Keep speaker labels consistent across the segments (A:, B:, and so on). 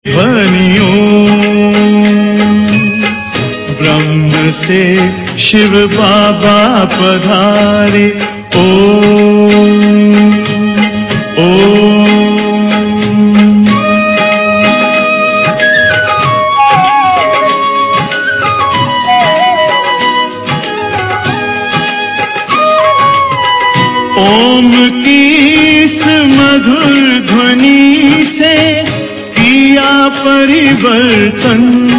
A: ध्वनियों ब्रह्म से शिव बाबा पधारे। ओम ओम की इस मधुर ध्वनि से किया परिवर्तन,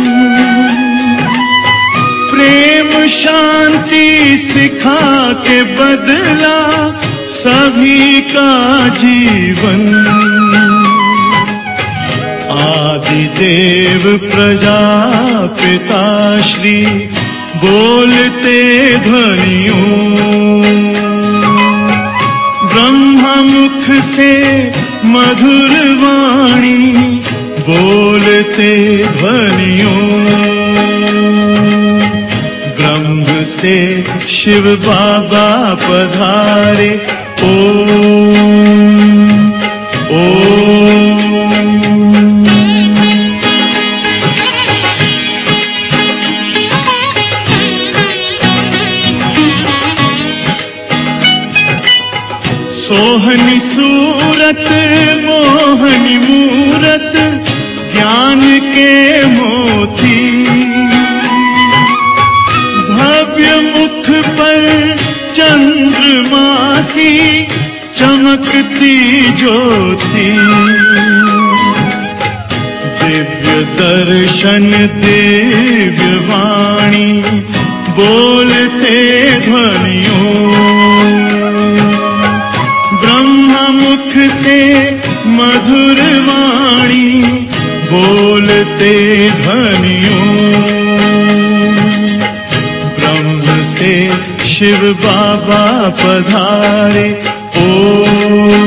A: प्रेम शांति सिखा के बदला सभी का जीवन। आदिदेव प्रजापिता श्री बोलते ध्वनियों, ब्रह्मा मुख से मधुर वाणी बोलते ध्वनियों, ब्रह्म से शिव बाबा पधारे। ओम ओम सोहनी सूरत मोहनी मूरत ज्ञान के मोती, भव्य मुख पर चंद्रमासी चमकती ज्योति, दिव्य दर्शन दिव्य वाणी बोलते ध्वनियों, ब्रह्मा मुख से मधुर वाणी बोलते ध्वनियों, ब्रह्म से शिव बाबा पधारे। ओम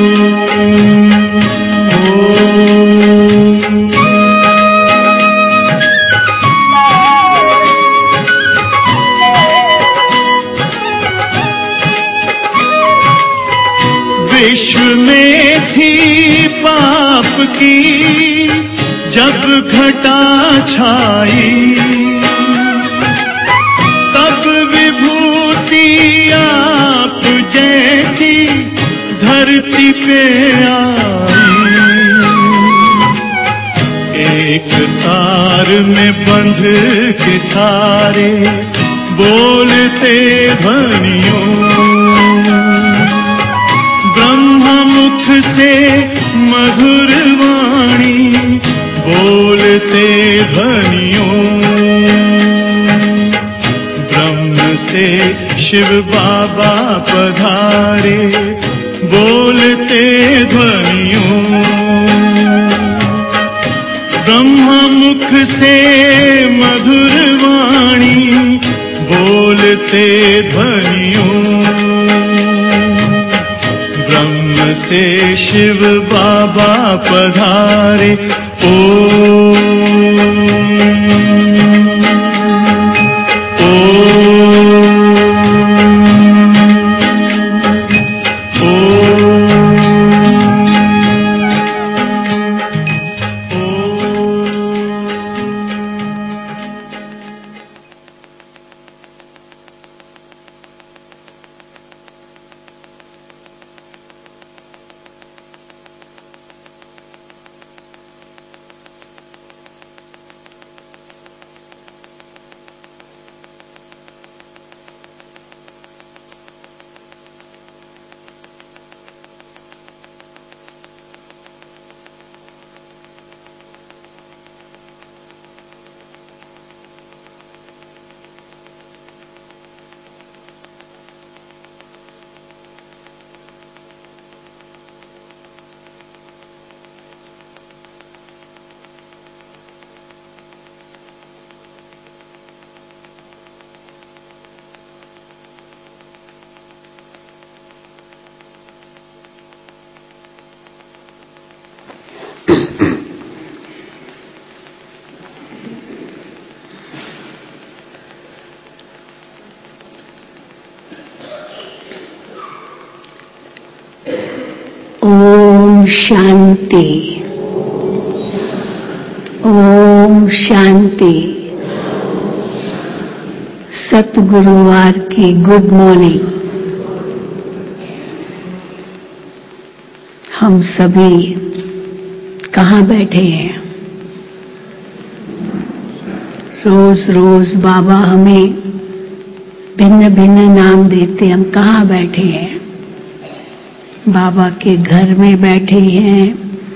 A: विश्व में थी पाप की जब घटा छाई, तब विभूति आप जैसी धरती पे आई। एक तार में बंध के सारे बोलते ध्वनियों, ब्रह्मा मुख से मधुर वाणी बोलते ध्वनियों, ब्रह्म से शिव बाबा पधारे बोलते ध्वनियों, ब्रह्मा मुख से मधुर वाणी बोलते ध्वनियों, ब्रह्म से शिव बाबा पधारे। ओम
B: ओम शांति। ओम शांति। सतगुरुवार की गुड मॉर्निंग। हम सभी कहाँ बैठे हैं? रोज रोज बाबा हमें भिन्न भिन्न नाम देते। हम कहाँ बैठे हैं? बाबा के घर में बैठे हैं,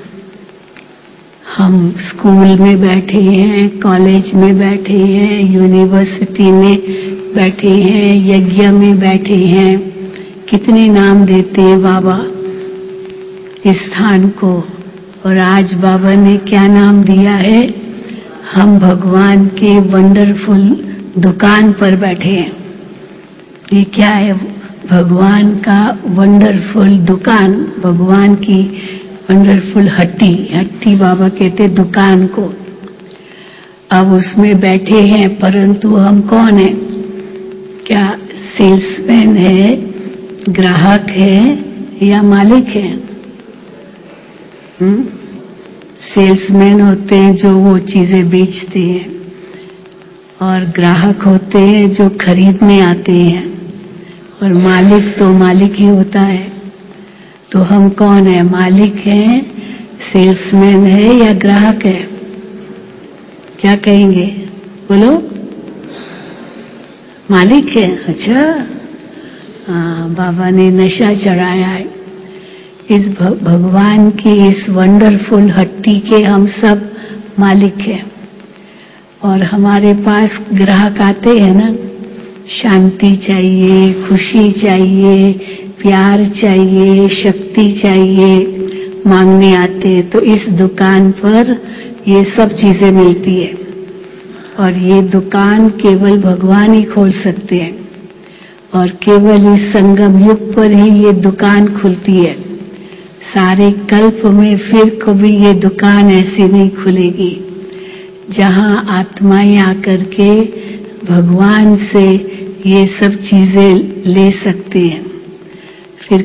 B: हम स्कूल में बैठे हैं, कॉलेज में बैठे हैं, यूनिवर्सिटी में बैठे हैं, यज्ञ में बैठे हैं। कितने नाम देते हैं बाबा इस स्थान को। और आज बाबा ने क्या नाम दिया है? हम भगवान के वंडरफुल दुकान पर बैठे हैं। ये क्या है? भगवान का वंडरफुल दुकान, भगवान की वंडरफुल हट्टी। हट्टी बाबा कहते दुकान को। अब उसमें बैठे हैं, परंतु हम कौन है? क्या सेल्समैन है, ग्राहक है या मालिक है? सेल्समैन होते हैं जो वो चीजें बेचते हैं, और ग्राहक होते हैं जो खरीदने आते हैं, और मालिक तो मालिक ही होता है। तो हम कौन है? मालिक है, सेल्समैन है या ग्राहक है? क्या कहेंगे? बोलो। मालिक है। अच्छा, बाबा ने नशा चढ़ाया है। इस भगवान की इस वंडरफुल हट्टी के हम सब मालिक हैं। और हमारे पास ग्राहक आते हैं ना, शांति चाहिए, खुशी चाहिए, प्यार चाहिए, शक्ति चाहिए, मांगने आते हैं। तो इस दुकान पर ये सब चीजें मिलती है, और ये दुकान केवल भगवान ही खोल सकते हैं, और केवल इस संगम युग पर ही ये दुकान खुलती है। सारे कल्प में फिर कभी ये दुकान ऐसी नहीं खुलेगी जहां आत्माएं आकर के भगवान से ये सब चीजें ले सकते हैं। फिर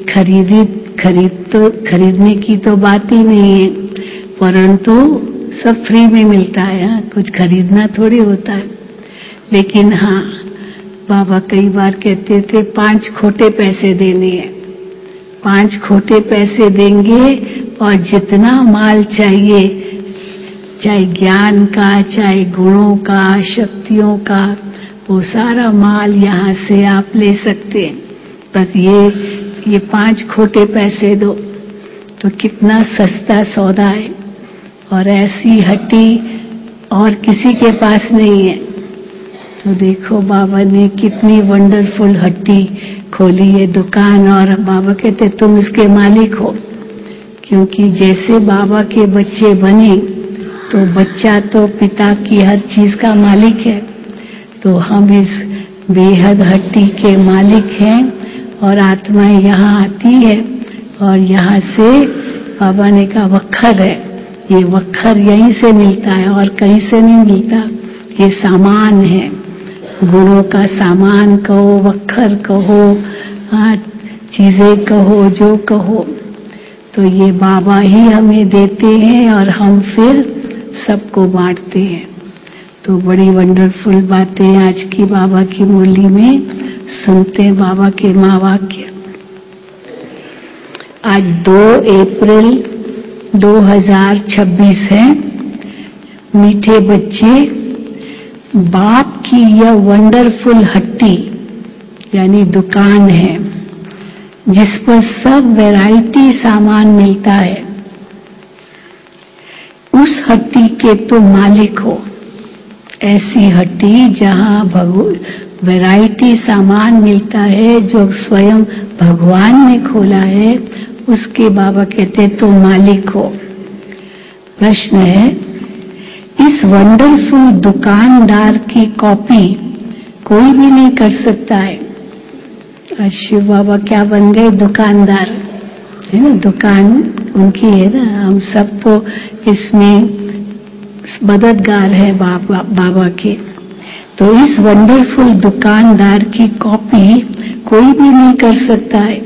B: खरीदने की तो बात ही नहीं है, परंतु सब फ्री में मिलता है। कुछ खरीदना थोड़ी होता है। लेकिन हाँ, बाबा कई बार कहते थे 5 खोटे पैसे देने हैं। 5 खोटे पैसे देंगे और जितना माल चाहिए, चाहे ज्ञान का, चाहे गुणों का, शक्तियों का, वो सारा माल यहाँ से आप ले सकते हैं। बस ये 5 खोटे पैसे दो। तो कितना सस्ता सौदा है। और ऐसी हट्टी और किसी के पास नहीं है। तो देखो बाबा ने कितनी वंडरफुल हट्टी खोली है, दुकान। और बाबा कहते तुम इसके मालिक हो, क्योंकि जैसे बाबा के बच्चे बने तो बच्चा तो पिता की हर चीज का मालिक है। तो हम इस बेहद हट्टी के मालिक हैं, और आत्माएं यहाँ आती है, और यहाँ से बाबा ने कहा वक्खर है। ये वक्खर यहीं से मिलता है और कहीं से नहीं मिलता। ये सामान है, गुणों का सामान कहो, वक्खर कहो, चीजें कहो, जो कहो, तो ये बाबा ही हमें देते हैं और हम फिर सबको बांटते हैं। तो बड़ी वंडरफुल बातें आज की बाबा की मुरली में सुनते हैं। बाबा के महावाक्य। आज 2 अप्रैल 2026 है। मीठे बच्चे, बाप की यह वंडरफुल हट्टी यानी दुकान है, जिस पर सब वैरायटी सामान मिलता है। उस हट्टी के तो मालिक हो। ऐसी हट्टी जहां वैरायटी सामान मिलता है, जो स्वयं भगवान ने खोला है, उसके बाबा कहते तो मालिक हो। प्रश्न है, इस वंडरफुल दुकानदार की कॉपी कोई भी नहीं कर सकता है। आज शिव बाबा क्या बन गए? दुकानदार है ना। दुकान उनकी है ना, हम सब तो इसमें मददगार है बाबा के। तो इस वंडरफुल दुकानदार की कॉपी कोई भी नहीं कर सकता है।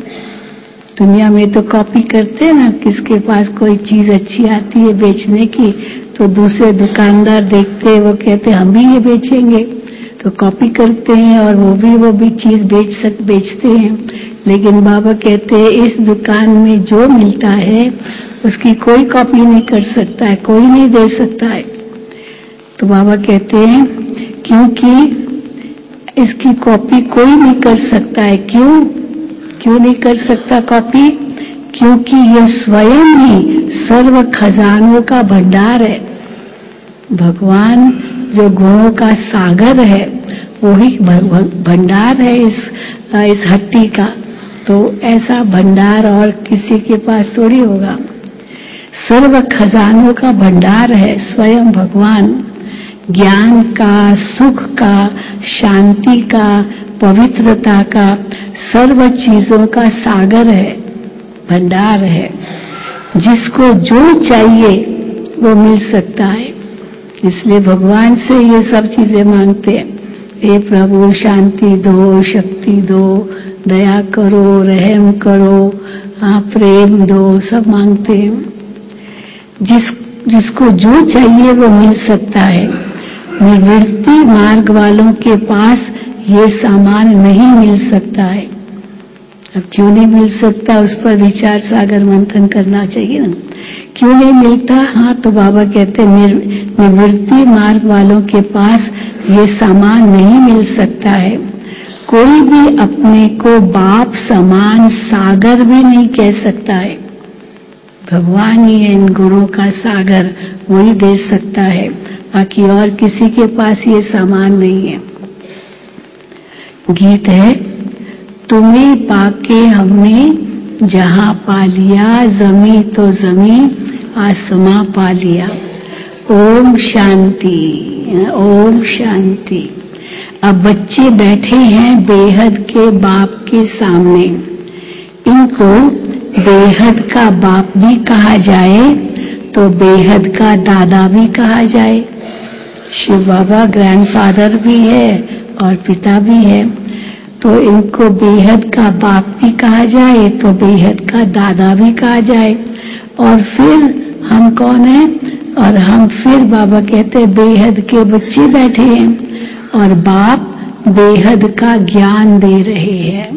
B: दुनिया में तो कॉपी करते हैं ना, किसके पास कोई चीज अच्छी आती है बेचने की तो दूसरे दुकानदार देखते हैं, वो कहते हम भी ये बेचेंगे, तो कॉपी करते हैं और वो भी चीज बेचते हैं। लेकिन बाबा कहते हैं इस दुकान में जो मिलता है उसकी कोई कॉपी नहीं कर सकता है, कोई नहीं दे सकता है। तो बाबा कहते हैं क्योंकि इसकी कॉपी कोई नहीं कर सकता है। क्यों नहीं कर सकता कॉपी? क्योंकि यह स्वयं ही सर्व खजानों का भंडार है। भगवान जो गुणों का सागर है वही भंडार है इस हट्टी का। तो ऐसा भंडार और किसी के पास थोड़ी होगा। सर्व खजानों का भंडार है स्वयं भगवान। ज्ञान का, सुख का, शांति का, पवित्रता का, सर्व चीजों का सागर है, भंडार है। जिसको जो चाहिए वो मिल सकता है। इसलिए भगवान से ये सब चीजें मांगते हैं। हे प्रभु शांति दो, शक्ति दो, दया करो, रहम करो, प्रेम दो, सब मांगते हैं। जिसको जो चाहिए वो मिल सकता है। निवृत्ति मार्ग वालों के पास ये सामान नहीं मिल सकता है। अब क्यों नहीं मिल सकता, उस पर विचार सागर मंथन करना चाहिए ना। क्यों नहीं मिलता? हाँ, तो बाबा कहते हैं निवृत्ति मार्ग वालों के पास ये सामान नहीं मिल सकता है। कोई भी अपने को बाप समान सागर भी नहीं कह सकता है। भगवान ही है इन गुणों का सागर, वही दे सकता है, बाकी और किसी के पास ये सामान नहीं है। गीत है, तुम्हें पाके हमने जहां पा लिया, जमी तो जमी आसमां पा लिया। ओम शांति, ओम शांति। अब बच्चे बैठे हैं बेहद के बाप के सामने। इनको बेहद का बाप भी कहा जाए तो बेहद का दादा भी कहा जाए। शिव बाबा ग्रैंडफादर भी है और पिता भी है, तो इनको बेहद का बाप भी कहा जाए तो बेहद का दादा भी कहा जाए। और फिर हम कौन हैं? और हम फिर बाबा कहते हैं बेहद के बच्चे बैठे हैं और बाप बेहद का ज्ञान दे रहे हैं।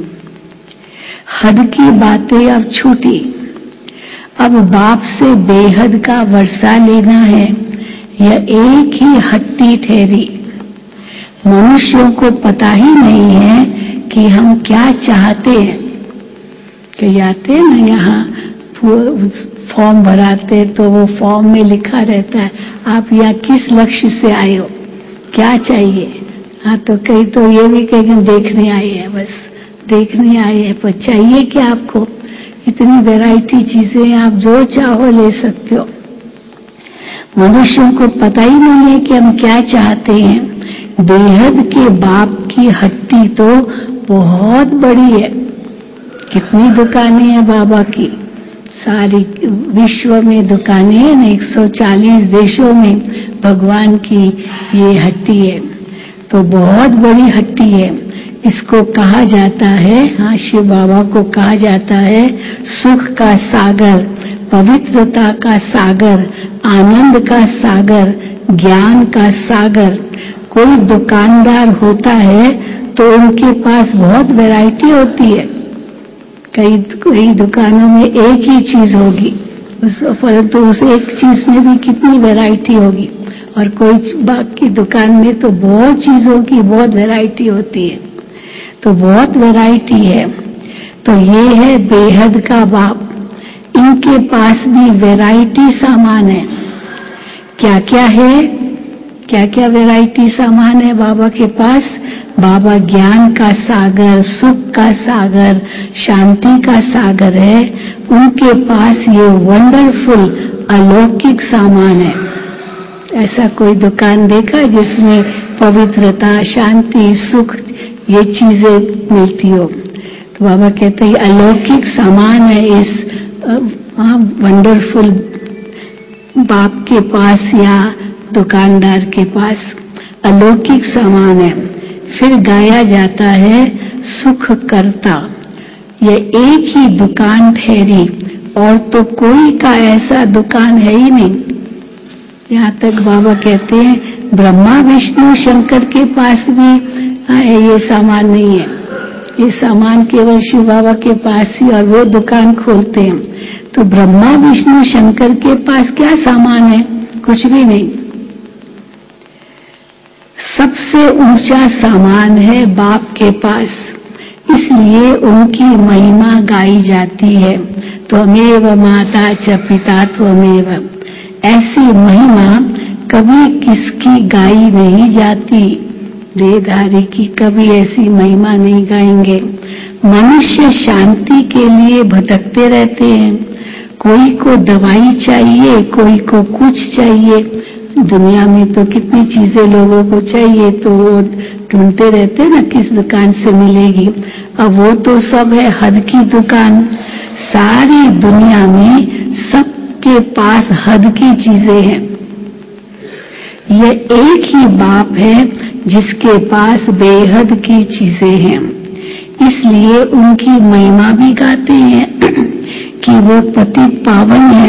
B: हद की बातें अब छूटी, अब बाप से बेहद का वर्षा लेना है। यह एक ही हट्टी ठहरी। मनुष्यों को पता ही नहीं है कि हम क्या चाहते हैं। कहीं आते हैं ना, यहाँ फॉर्म भराते तो वो फॉर्म में लिखा रहता है आप यहाँ किस लक्ष्य से आए हो, क्या चाहिए। हाँ, तो कई तो ये भी कहेंगे देखने आए हैं, बस देखने आए हैं, पर चाहिए क्या आपको? इतनी वैरायटी चीजें, आप जो चाहो ले सकते हो। मनुष्यों को पता ही नहीं है कि हम क्या चाहते हैं। बेहद के बाप की हट्टी तो बहुत बड़ी है। कितनी दुकानें हैं बाबा की, सारी विश्व में दुकानें हैं, 140 देशों में भगवान की ये हट्टी है, तो बहुत बड़ी हट्टी है। इसको कहा जाता है, हाँ, शिव बाबा को कहा जाता है सुख का सागर, पवित्रता का सागर, आनंद का सागर, ज्ञान का सागर। कोई दुकानदार होता है तो उनके पास बहुत वैरायटी होती है। कई दुकानों में एक ही चीज होगी, परंतु उस एक चीज में भी कितनी वैरायटी होगी। और कोई बाकी दुकान में तो बहुत चीजों की बहुत वैरायटी होती है, तो बहुत वैरायटी है। तो ये है बेहद का बाप। इनके पास भी वैरायटी सामान है। क्या क्या है? क्या क्या वैरायटी सामान है बाबा के पास? बाबा ज्ञान का सागर, सुख का सागर, शांति का सागर है। उनके पास ये वंडरफुल अलौकिक सामान है। ऐसा कोई दुकान देखा जिसमें पवित्रता, शांति, सुख ये चीजें मिलती हो? तो बाबा कहते हैं अलौकिक सामान है इस वंडरफुल बाप के पास या दुकानदार के पास अलौकिक सामान है। फिर गाया जाता है सुख करता। ये एक ही दुकान ठहरी और तो कोई का ऐसा दुकान है ही नहीं। यहाँ तक बाबा कहते हैं ब्रह्मा विष्णु शंकर के पास भी ये सामान नहीं है, ये सामान केवल शिव बाबा के पास ही, और वो दुकान खोलते हैं। तो ब्रह्मा विष्णु शंकर के पास क्या सामान है? कुछ भी नहीं। सबसे ऊंचा सामान है बाप के पास, इसलिए उनकी महिमा गाई जाती है। त्वमेव माता च पिता त्वमेव, ऐसी महिमा कभी किसकी गाई नहीं जाती। देहधारी की कभी ऐसी महिमा नहीं गाएंगे। मनुष्य शांति के लिए भटकते रहते हैं, कोई को दवाई चाहिए, कोई को कुछ चाहिए। दुनिया में तो कितनी चीजें लोगों को चाहिए, तो वो ढूंढते रहते हैं ना किस दुकान से मिलेगी। अब वो तो सब है हद की दुकान। सारी दुनिया में सबके पास हद की चीजें हैं। ये एक ही बाप है जिसके पास बेहद की चीजें हैं, इसलिए उनकी महिमा भी गाते हैं कि वो पतित पावन है,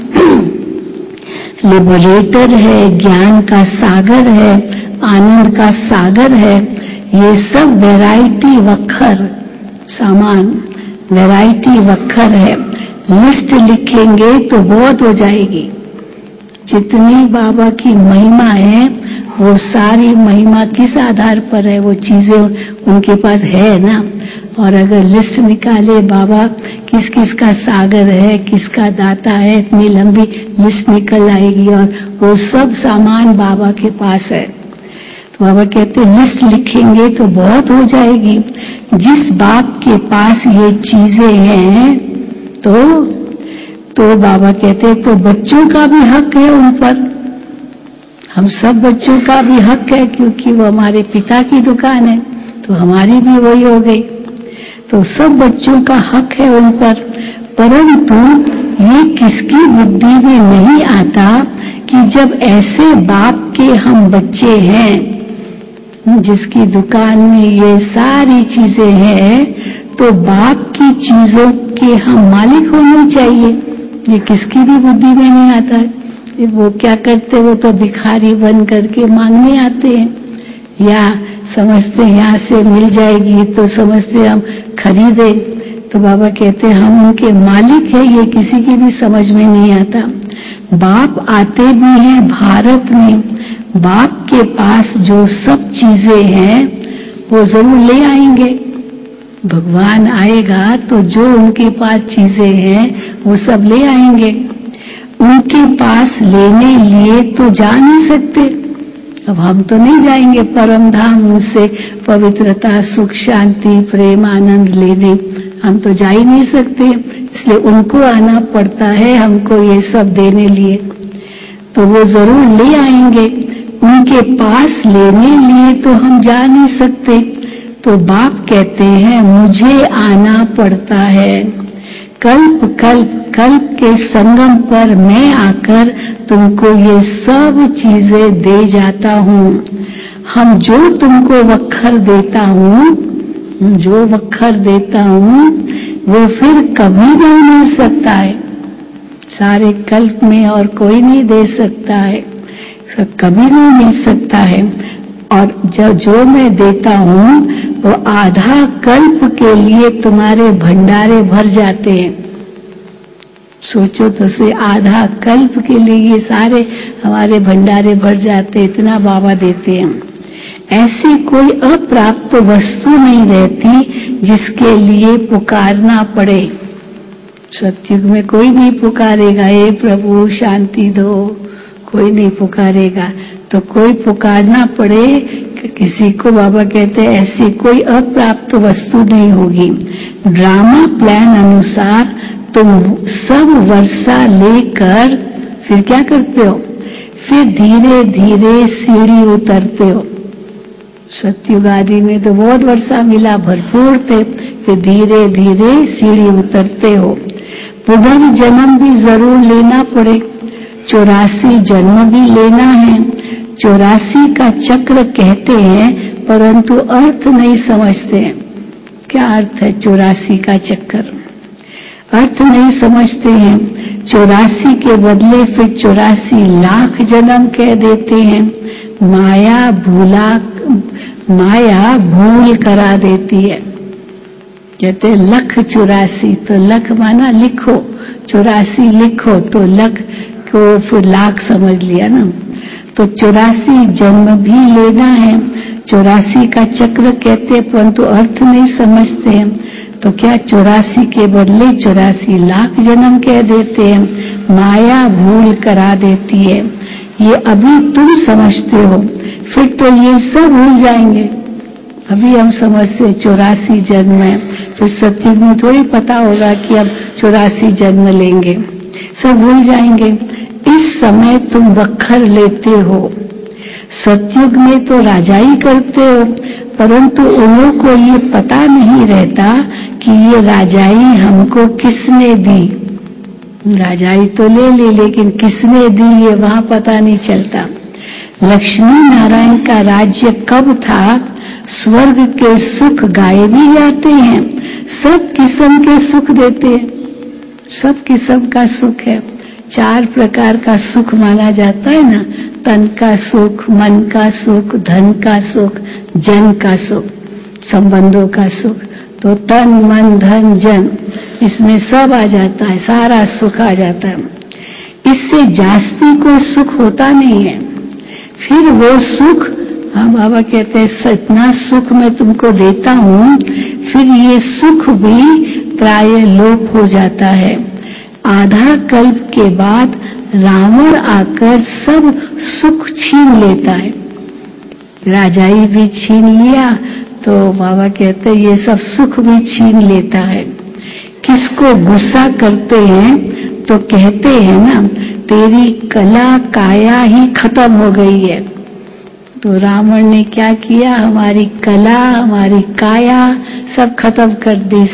B: लिबरेटर है, ज्ञान का सागर है, आनंद का सागर है। ये सब वैरायटी वक्खर सामान, वैरायटी वक्खर है। लिस्ट लिखेंगे तो बहुत हो जाएगी। जितनी बाबा की महिमा है वो सारी महिमा किस आधार पर है? वो चीजें उनके पास है ना। और अगर लिस्ट निकाले बाबा किस किस का सागर है, किसका दाता है, इतनी लंबी लिस्ट निकल आएगी, और वो सब सामान बाबा के पास है। तो बाबा कहते लिस्ट लिखेंगे तो बहुत हो जाएगी। जिस बाप के पास ये चीजें हैं तो बाबा कहते तो बच्चों का भी हक है उन पर। हम सब बच्चों का भी हक है, क्योंकि वो हमारे पिता की दुकान है, तो हमारी भी वही हो गई। तो सब बच्चों का हक है उन पर। परंतु ये किसकी बुद्धि में नहीं आता कि जब ऐसे बाप के हम बच्चे हैं, जिसकी दुकान में ये सारी चीजें हैं, तो बाप की चीजों के हम मालिक होने चाहिए। ये किसकी भी बुद्धि में नहीं आता है। वो क्या करते, वो तो भिखारी बन करके मांगने आते हैं, या समझते यहाँ से मिल जाएगी तो समझते हम खरीदे। तो बाबा कहते हम उनके मालिक है, ये किसी की भी समझ में नहीं आता। बाप आते भी हैं भारत में, बाप के पास जो सब चीजें हैं वो जरूर ले आएंगे। भगवान आएगा तो जो उनके पास चीजें हैं वो सब ले आएंगे। उनके पास लेने लिए तो जा नहीं सकते। अब हम तो नहीं जाएंगे परम धाम उनसे पवित्रता, सुख, शांति, प्रेम, आनंद लेने, हम तो जा ही नहीं सकते। इसलिए उनको आना पड़ता है हमको ये सब देने लिए, तो वो जरूर ले आएंगे। उनके पास लेने लिए तो हम जा नहीं सकते। तो बाप कहते हैं मुझे आना पड़ता है। कल्प कल्प कल्प के संगम पर मैं आकर तुमको ये सब चीजें दे जाता हूँ। हम जो तुमको वक्खर देता हूँ, जो वक्खर देता हूँ वो फिर कभी नहीं मिल सकता है। सारे कल्प में और कोई नहीं दे सकता है, कभी नहीं मिल सकता है। और जो मैं देता हूँ वो आधा कल्प के लिए तुम्हारे भंडारे भर जाते हैं। सोचो तो से, आधा कल्प के लिए ये सारे हमारे भंडारे भर जाते, इतना बाबा देते हैं। ऐसी कोई अप्राप्त वस्तु नहीं रहती जिसके लिए पुकारना पड़े। सत्युग में कोई नहीं पुकारेगा हे प्रभु शांति दो, कोई नहीं पुकारेगा। तो कोई पुकारना पड़े किसी को, बाबा कहते हैं ऐसी कोई अप्राप्त वस्तु नहीं होगी। ड्रामा प्लान अनुसार तुम सब वर्षा लेकर फिर क्या करते हो, फिर धीरे धीरे सीढ़ी उतरते हो। सत्युग आदि में तो बहुत वर्षा मिला, भरपूर थे, फिर धीरे धीरे सीढ़ी उतरते हो। पुनर्जन्म भी जरूर लेना पड़े, 84 जन्म भी लेना है। 84 का चक्र कहते हैं, परंतु अर्थ नहीं समझते हैं। क्या अर्थ है 84 का चक्कर, अर्थ नहीं समझते हैं। 84 के बदले फिर 84 लाख जन्म कह देते हैं। माया भूल करा देती है। कहते हैं 1,84,000, तो लख माना लिखो, 84 लिखो तो लख को फिर लाख समझ लिया ना। तो 84 जन्म भी लेना है, 84 का चक्र कहते हैं, परंतु अर्थ नहीं समझते हैं। तो क्या 84 के बदले 84 लाख जन्म कह देते हैं। माया भूल करा देती है। ये अभी तुम समझते हो, फिर तो ये सब भूल जाएंगे। अभी हम समझते 84 जन्म है, फिर सत्युग में थोड़ी पता होगा कि अब 84 जन्म लेंगे, सब भूल जाएंगे। इस समय तुम वक्खर लेते हो। सत्युग में तो राजाई करते हो, परंतु उन लोगों को ये पता नहीं रहता कि ये राजाई हमको किसने दी। राजाई तो ले ली, लेकिन किसने दी ये वहां पता नहीं चलता। लक्ष्मी नारायण का राज्य कब था? स्वर्ग के सुख गाए भी जाते हैं, सब किस्म के सुख देते हैं, सब किस्म का सुख है। 4 प्रकार का सुख माना जाता है ना, तन का सुख, मन का सुख, धन का सुख, जन का सुख, संबंधों का सुख। तो तन, मन, धन, जन, इसमें सब आ जाता है, सारा सुख आ जाता है। इससे जास्ती कोई सुख होता नहीं है। फिर वो सुख, हाँ बाबा कहते हैं इतना सुख मैं तुमको देता हूँ, फिर ये सुख भी प्राय लोप हो जाता है। आधा कल्प के बाद रावण आकर सब सुख छीन लेता है। राजाई भी छीन लिया, तो बाबा कहते हैं ये सब सुख भी छीन लेता है। किसको गुस्सा करते हैं तो कहते हैं ना, तेरी कला काया ही खत्म हो गई है। तो रावण ने क्या किया? हमारी कला, हमारी काया सब खत्म कर दी,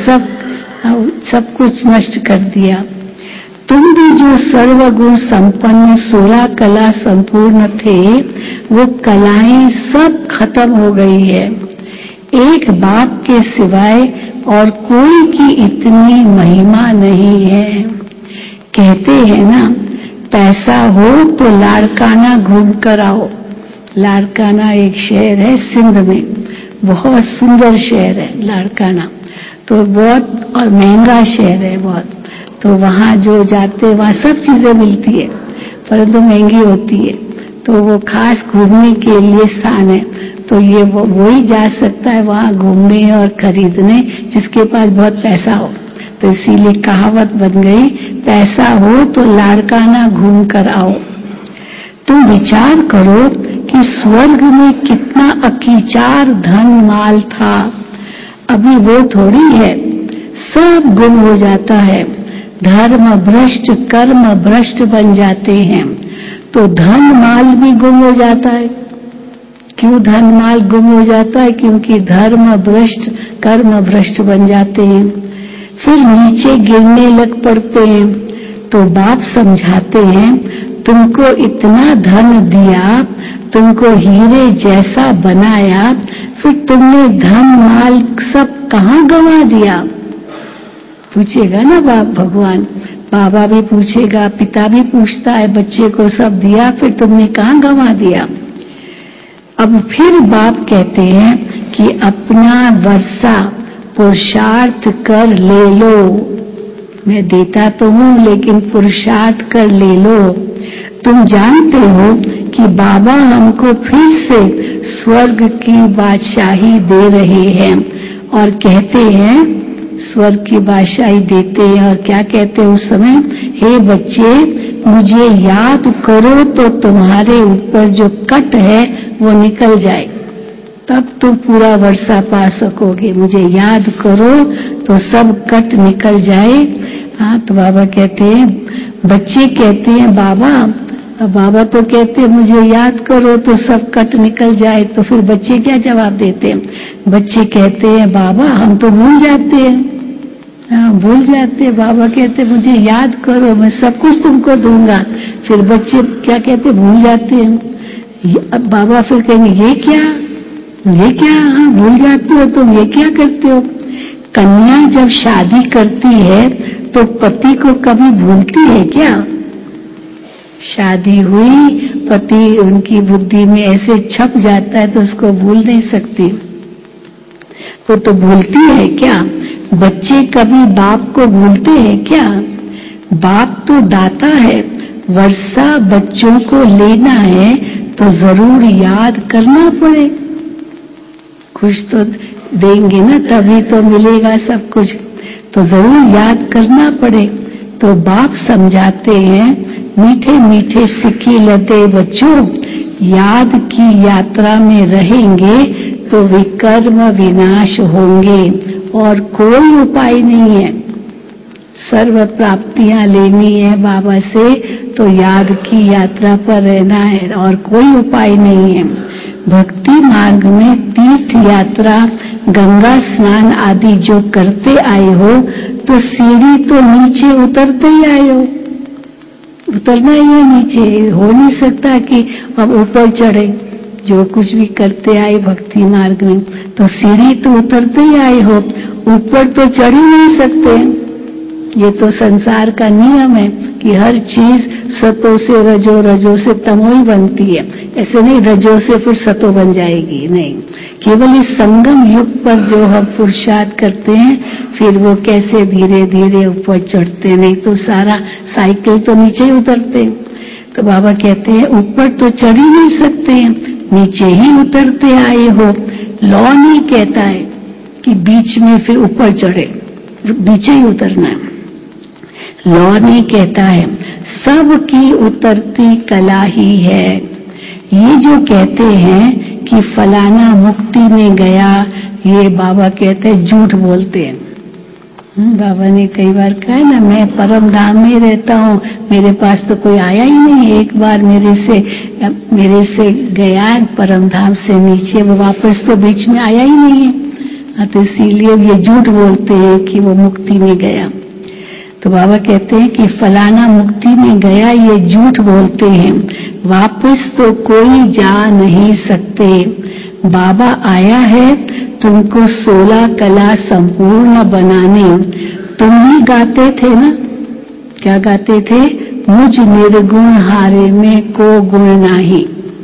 B: सब कुछ नष्ट कर दिया। तुम भी जो सर्वगुण संपन्न 16 कला संपूर्ण थे, वो कलाएं सब खत्म हो गई है। एक बाप के सिवाय और कोई की इतनी महिमा नहीं है। कहते हैं ना, पैसा हो तो लाड़काना घूम कर आओ। लाड़काना एक शहर है सिंध में, बहुत सुंदर शहर है लाड़काना, तो बहुत और महंगा शहर है बहुत। तो वहाँ जो जाते वहाँ सब चीजें मिलती है, परंतु महंगी होती है। तो वो खास घूमने के लिए स्थान है, तो ये वही जा सकता है वहाँ घूमने और खरीदने जिसके पास बहुत पैसा हो। तो इसीलिए कहावत बन गई, पैसा हो तो लाड़काना घूम कर आओ। तुम विचार करो कि स्वर्ग में कितना अकीचार धन माल था, अभी वो थोड़ी है, सब गुम हो जाता है। धर्म भ्रष्ट कर्म भ्रष्ट बन जाते हैं, तो धन माल भी गुम हो जाता है। क्यों धन माल गुम हो जाता है? क्योंकि धर्म भ्रष्ट कर्म भ्रष्ट बन जाते हैं, फिर नीचे गिरने लग पड़ते हैं। तो बाप समझाते हैं, तुमको इतना धन दिया, तुमको हीरे जैसा बनाया, फिर तुमने धन माल सब कहाँ गंवा दिया? पूछेगा ना बाप भगवान, बाबा भी पूछेगा, पिता भी पूछता है, बच्चे को सब दिया, फिर तुमने कहाँ गंवा दिया? अब फिर बाप कहते हैं कि अपना वर्षा पुरुषार्थ कर ले लो। मैं देता तो हूँ, लेकिन पुरुषार्थ कर ले लो। तुम जानते हो कि बाबा हमको फिर से स्वर्ग की बादशाही दे रहे हैं, और कहते हैं स्वर्ग की बादशाही देते हैं, और क्या कहते हैं उस समय? हे बच्चे, मुझे याद करो तो तुम्हारे ऊपर जो कट है वो निकल जाए, तब तुम पूरा वर्षा पा सकोगे। मुझे याद करो तो सब कट निकल जाए। हाँ, तो बाबा कहते हैं, बच्चे कहते हैं बाबा, बाबा तो कहते हैं मुझे याद करो तो सब कट निकल जाए, तो फिर बच्चे क्या जवाब देते हैं? बच्चे कहते हैं बाबा हम तो भूल जाते हैं। हाँ, भूल जाते हैं। बाबा कहते हैं मुझे याद करो, मैं सब कुछ तुमको दूंगा। फिर बच्चे क्या कहते? भूल जाते हैं। अब बाबा फिर कहेंगे ये क्या? हाँ, भूल जाते हो तुम, ये क्या करते हो? कन्या जब शादी करती है तो पति को कभी भूलती है क्या? शादी हुई, पति उनकी बुद्धि में ऐसे छप जाता है तो उसको भूल नहीं सकती। वो तो भूलती है क्या? बच्चे कभी बाप को भूलते हैं क्या? बाप तो दाता है, वर्षा बच्चों को लेना है तो जरूर याद करना पड़े। कुछ तो देंगे ना, तभी तो मिलेगा सब कुछ, तो जरूर याद करना पड़े। तो बाप समझाते हैं, मीठे मीठे सिक्के लदे बच्चों, याद की यात्रा में रहेंगे तो विकर्म विनाश होंगे और कोई उपाय नहीं है। सर्व प्राप्तियां लेनी है बाबा से तो याद की यात्रा पर रहना है और कोई उपाय नहीं है। भक्ति मार्ग में तीर्थ यात्रा, गंगा स्नान आदि जो करते आए हो तो सीढ़ी तो नीचे उतरते ही आए हो, उतरना ही है नीचे, हो नहीं सकता कि अब ऊपर चढ़े। जो कुछ भी करते आए भक्ति मार्ग में तो सीढ़ी तो उतरते ही आए हो, ऊपर तो चढ़ ही नहीं सकते। ये तो संसार का नियम है कि हर चीज सतो से रजो, रजो से तमो ही बनती है। ऐसे नहीं रजो से फिर सतो बन जाएगी, नहीं। केवल इस संगम युग पर जो हम पुरुषार्थ करते हैं फिर वो कैसे धीरे धीरे ऊपर चढ़ते, नहीं तो सारा साइकिल तो नीचे ही उतरते। तो बाबा कहते हैं ऊपर तो चढ़ ही नहीं सकते, नीचे ही उतरते आए हो। लॉ नहीं कहता है कि बीच में फिर ऊपर चढ़े, नीचे ही उतरना है। लॉ नहीं कहता है, सबकी उतरती कला ही है। ये जो कहते हैं कि फलाना मुक्ति में गया, ये बाबा कहते हैं झूठ बोलते हैं। बाबा ने कई बार कहा ना, मैं परम धाम में रहता हूँ, मेरे पास तो कोई आया ही नहीं। एक बार मेरे से गया परम धाम से नीचे, वो वापस तो बीच में आया ही नहीं है। तो इसीलिए ये झूठ बोलते हैं कि वो मुक्ति में गया। तो बाबा कहते हैं कि फलाना मुक्ति में गया, ये झूठ बोलते हैं, वापस तो कोई जा नहीं सकते। बाबा आया है तुमको 16 कला संपूर्ण बनाने। तुम ही गाते थे ना, क्या गाते थे? मुझ निर्गुण हारे में को गुण नाही।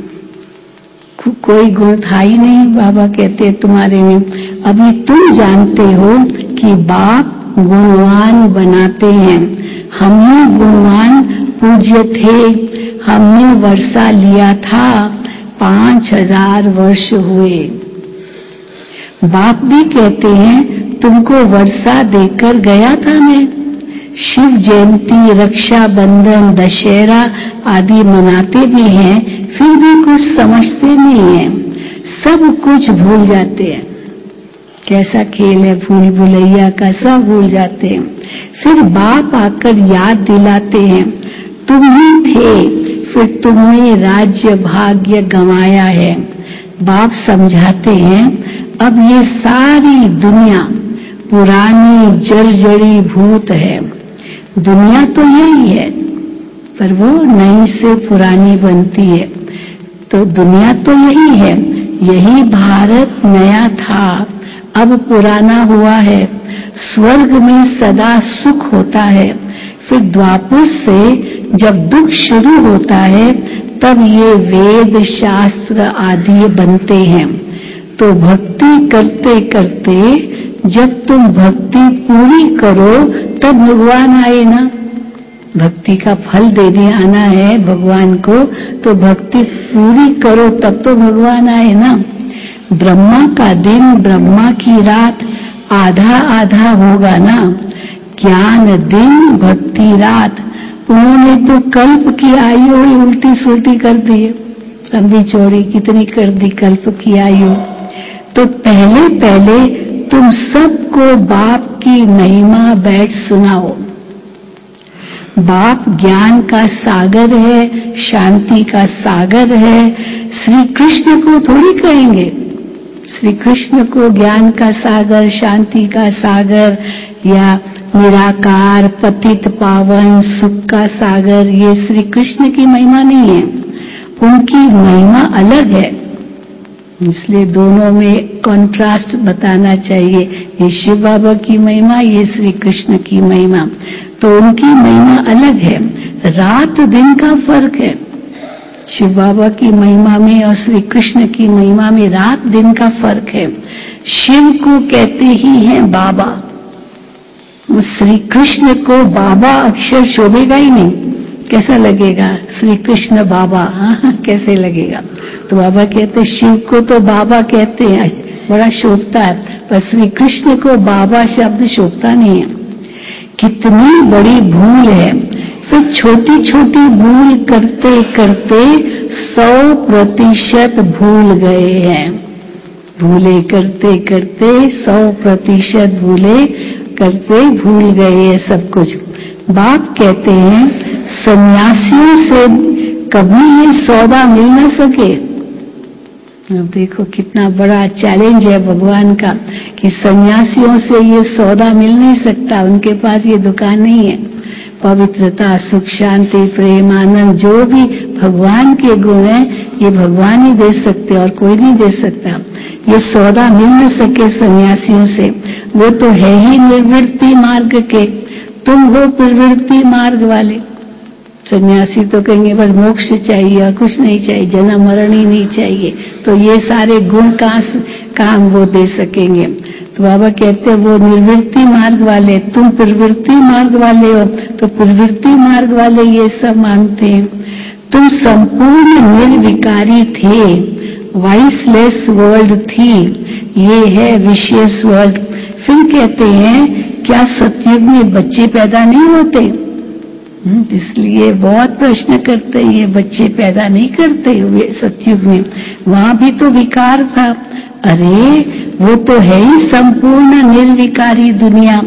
B: कोई गुण था ही नहीं, बाबा कहते तुम्हारे में। अभी तुम जानते हो कि बाप गुणवान बनाते हैं। हम ही गुणवान पूज्य थे, हमने वर्षा लिया था, 5000 वर्ष हुए। बाप भी कहते हैं तुमको वर्षा देकर गया था मैं। शिव जयंती, रक्षा बंधन, दशहरा आदि मनाते भी हैं, फिर भी कुछ समझते नहीं हैं, सब कुछ भूल जाते हैं। कैसा खेल है भूल भुलैया का, सब भूल जाते हैं। फिर बाप आकर याद दिलाते हैं, तुम ही थे, फिर तुमने राज्य भाग्य गंवाया है। बाप समझाते हैं, अब ये सारी दुनिया पुरानी जर्जरी भूत है। दुनिया तो यही है पर वो नई से पुरानी बनती है। तो दुनिया तो यही है, यही भारत नया था, अब पुराना हुआ है। स्वर्ग में सदा सुख होता है, फिर द्वापर से जब दुख शुरू होता है तब ये वेद शास्त्र आदि बनते हैं। तो भक्ति करते करते जब तुम भक्ति पूरी करो तब भगवान आए ना। भक्ति का फल देने आना है भगवान को, तो भक्ति पूरी करो तब तो भगवान आए ना। ब्रह्मा का दिन, ब्रह्मा की रात आधा आधा होगा ना। ज्ञान दिन, भक्ति रात। उन्होंने तो कल्प की आयु ही उल्टी सुल्टी कर दी, लंबी चौड़ी कितनी कर दी कल्प की आयु। तो पहले पहले तुम सबको बाप की महिमा बैठ सुनाओ। बाप ज्ञान का सागर है, शांति का सागर है। श्री कृष्ण को थोड़ी कहेंगे, श्री कृष्ण को ज्ञान का सागर, शांति का सागर या निराकार, पतित पावन, सुख का सागर, ये श्री कृष्ण की महिमा नहीं है। उनकी महिमा अलग है। इसलिए दोनों में कंट्रास्ट बताना चाहिए। ये शिव बाबा की महिमा, ये श्री कृष्ण की महिमा। तो उनकी महिमा अलग है, रात दिन का फर्क है। शिव बाबा की महिमा में और श्री कृष्ण की महिमा में रात दिन का फर्क है। शिव को कहते ही हैं बाबा, श्री कृष्ण को बाबा अक्षर शोभेगा ही नहीं, कैसा लगेगा? श्री कृष्ण बाबा, कैसे लगेगा? तो बाबा कहते शिव को तो बाबा कहते हैं, बड़ा शोभता है, पर श्री कृष्ण को बाबा शब्द शोभता नहीं है। कितनी बड़ी भूल है। फिर छोटी छोटी भूल करते करते 100% भूल गए हैं। भूले करते करते 100% भूले करते भूल गए हैं सब कुछ। बाप कहते हैं सन्यासियों से कभी ये सौदा मिल न सके। अब देखो कितना बड़ा चैलेंज है भगवान का कि सन्यासियों से ये सौदा मिल नहीं सकता, उनके पास ये दुकान नहीं है। पवित्रता, सुख, शांति, प्रेम, आनंद, जो भी भगवान के गुण हैं, ये भगवान ही दे सकते और कोई नहीं दे सकता। ये सौदा मिल न सके सन्यासियों से, वो तो है ही निर्वृत्ति मार्ग के, तुम हो प्रवृत्ति मार्ग वाले। सन्यासी तो कहेंगे बस मोक्ष चाहिए और कुछ नहीं चाहिए, जन्म मरण ही नहीं चाहिए, तो ये सारे गुण काम वो दे सकेंगे। तो बाबा कहते हैं वो निर्वृत्ति मार्ग वाले, तुम प्रवृत्ति मार्ग वाले हो, तो प्रवृत्ति मार्ग वाले ये सब मानते हैं। तुम संपूर्ण निर्विकारी थे, वाइसलेस वर्ल्ड थी, ये है विशेष वर्ल्ड। फिर कहते हैं क्या सतयुग में बच्चे पैदा नहीं होते? इसलिए बहुत प्रश्न करते हैं, ये बच्चे पैदा नहीं करते हुए सतयुग में, वहां भी तो विकार था। अरे वो तो है ही संपूर्ण निर्विकारी दुनिया,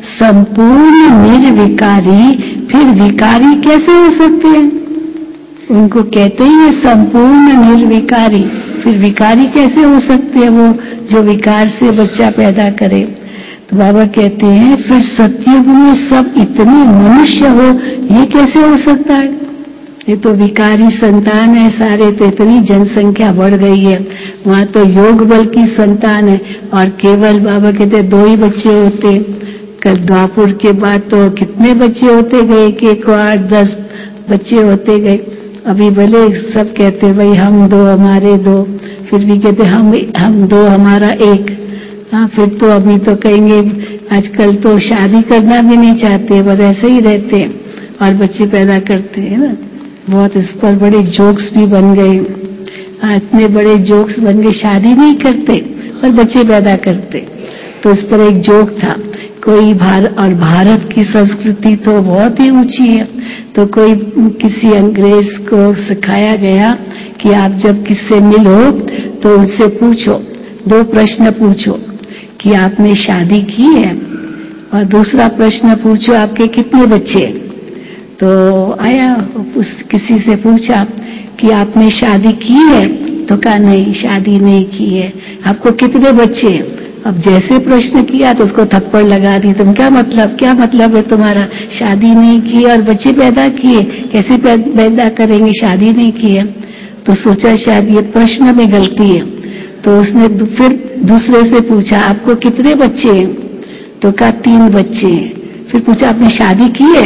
B: संपूर्ण निर्विकारी, फिर विकारी कैसे हो सकते हैं? उनको कहते हैं संपूर्ण निर्विकारी, फिर विकारी कैसे हो सकते हैं वो जो विकार से बच्चा पैदा करे? तो बाबा कहते हैं फिर सतयुग में सब इतने मनुष्य हो, ये कैसे हो सकता है? ये तो विकारी संतान है सारे, तो इतनी जनसंख्या बढ़ गई है, वहां तो योग बल की संतान है। और केवल बाबा कहते 2 ही बच्चे होते, कल द्वापुर के बाद तो कितने बच्चे होते गए, 1 को 8-10 बच्चे होते गए। अभी भले सब कहते भाई हम 2 हमारे 2, फिर भी कहते हम 2 हमारा 1। हाँ, फिर तो अभी तो कहेंगे आजकल तो शादी करना भी नहीं चाहते, बस ऐसे ही रहते हैं और बच्चे पैदा करते हैं ना। बहुत इस पर बड़े जोक्स भी बन गए, इतने बड़े जोक्स बन गए, शादी नहीं करते और बच्चे पैदा करते। तो इस पर एक जोक था, कोई भारत की संस्कृति तो बहुत ही ऊंची है, तो कोई किसी अंग्रेज को सिखाया गया कि आप जब किससे मिलो तो उनसे पूछो, 2 प्रश्न पूछो कि आपने शादी की है, और दूसरा प्रश्न पूछो आपके कितने बच्चे। तो आया किसी से पूछा कि आपने शादी की है, तो कहा नहीं शादी नहीं की है। आपको कितने बच्चे? अब जैसे प्रश्न किया तो उसको थप्पड़ लगा दी, तुम क्या मतलब है तुम्हारा? शादी नहीं की और बच्चे पैदा किए, कैसे पैदा करेंगे, शादी नहीं की है। तो सोचा शायद ये प्रश्न में गलती है, तो उसने फिर दूसरे से पूछा आपको कितने बच्चे हैं? तो कहा 3 बच्चे हैं। फिर पूछा आपने शादी की है?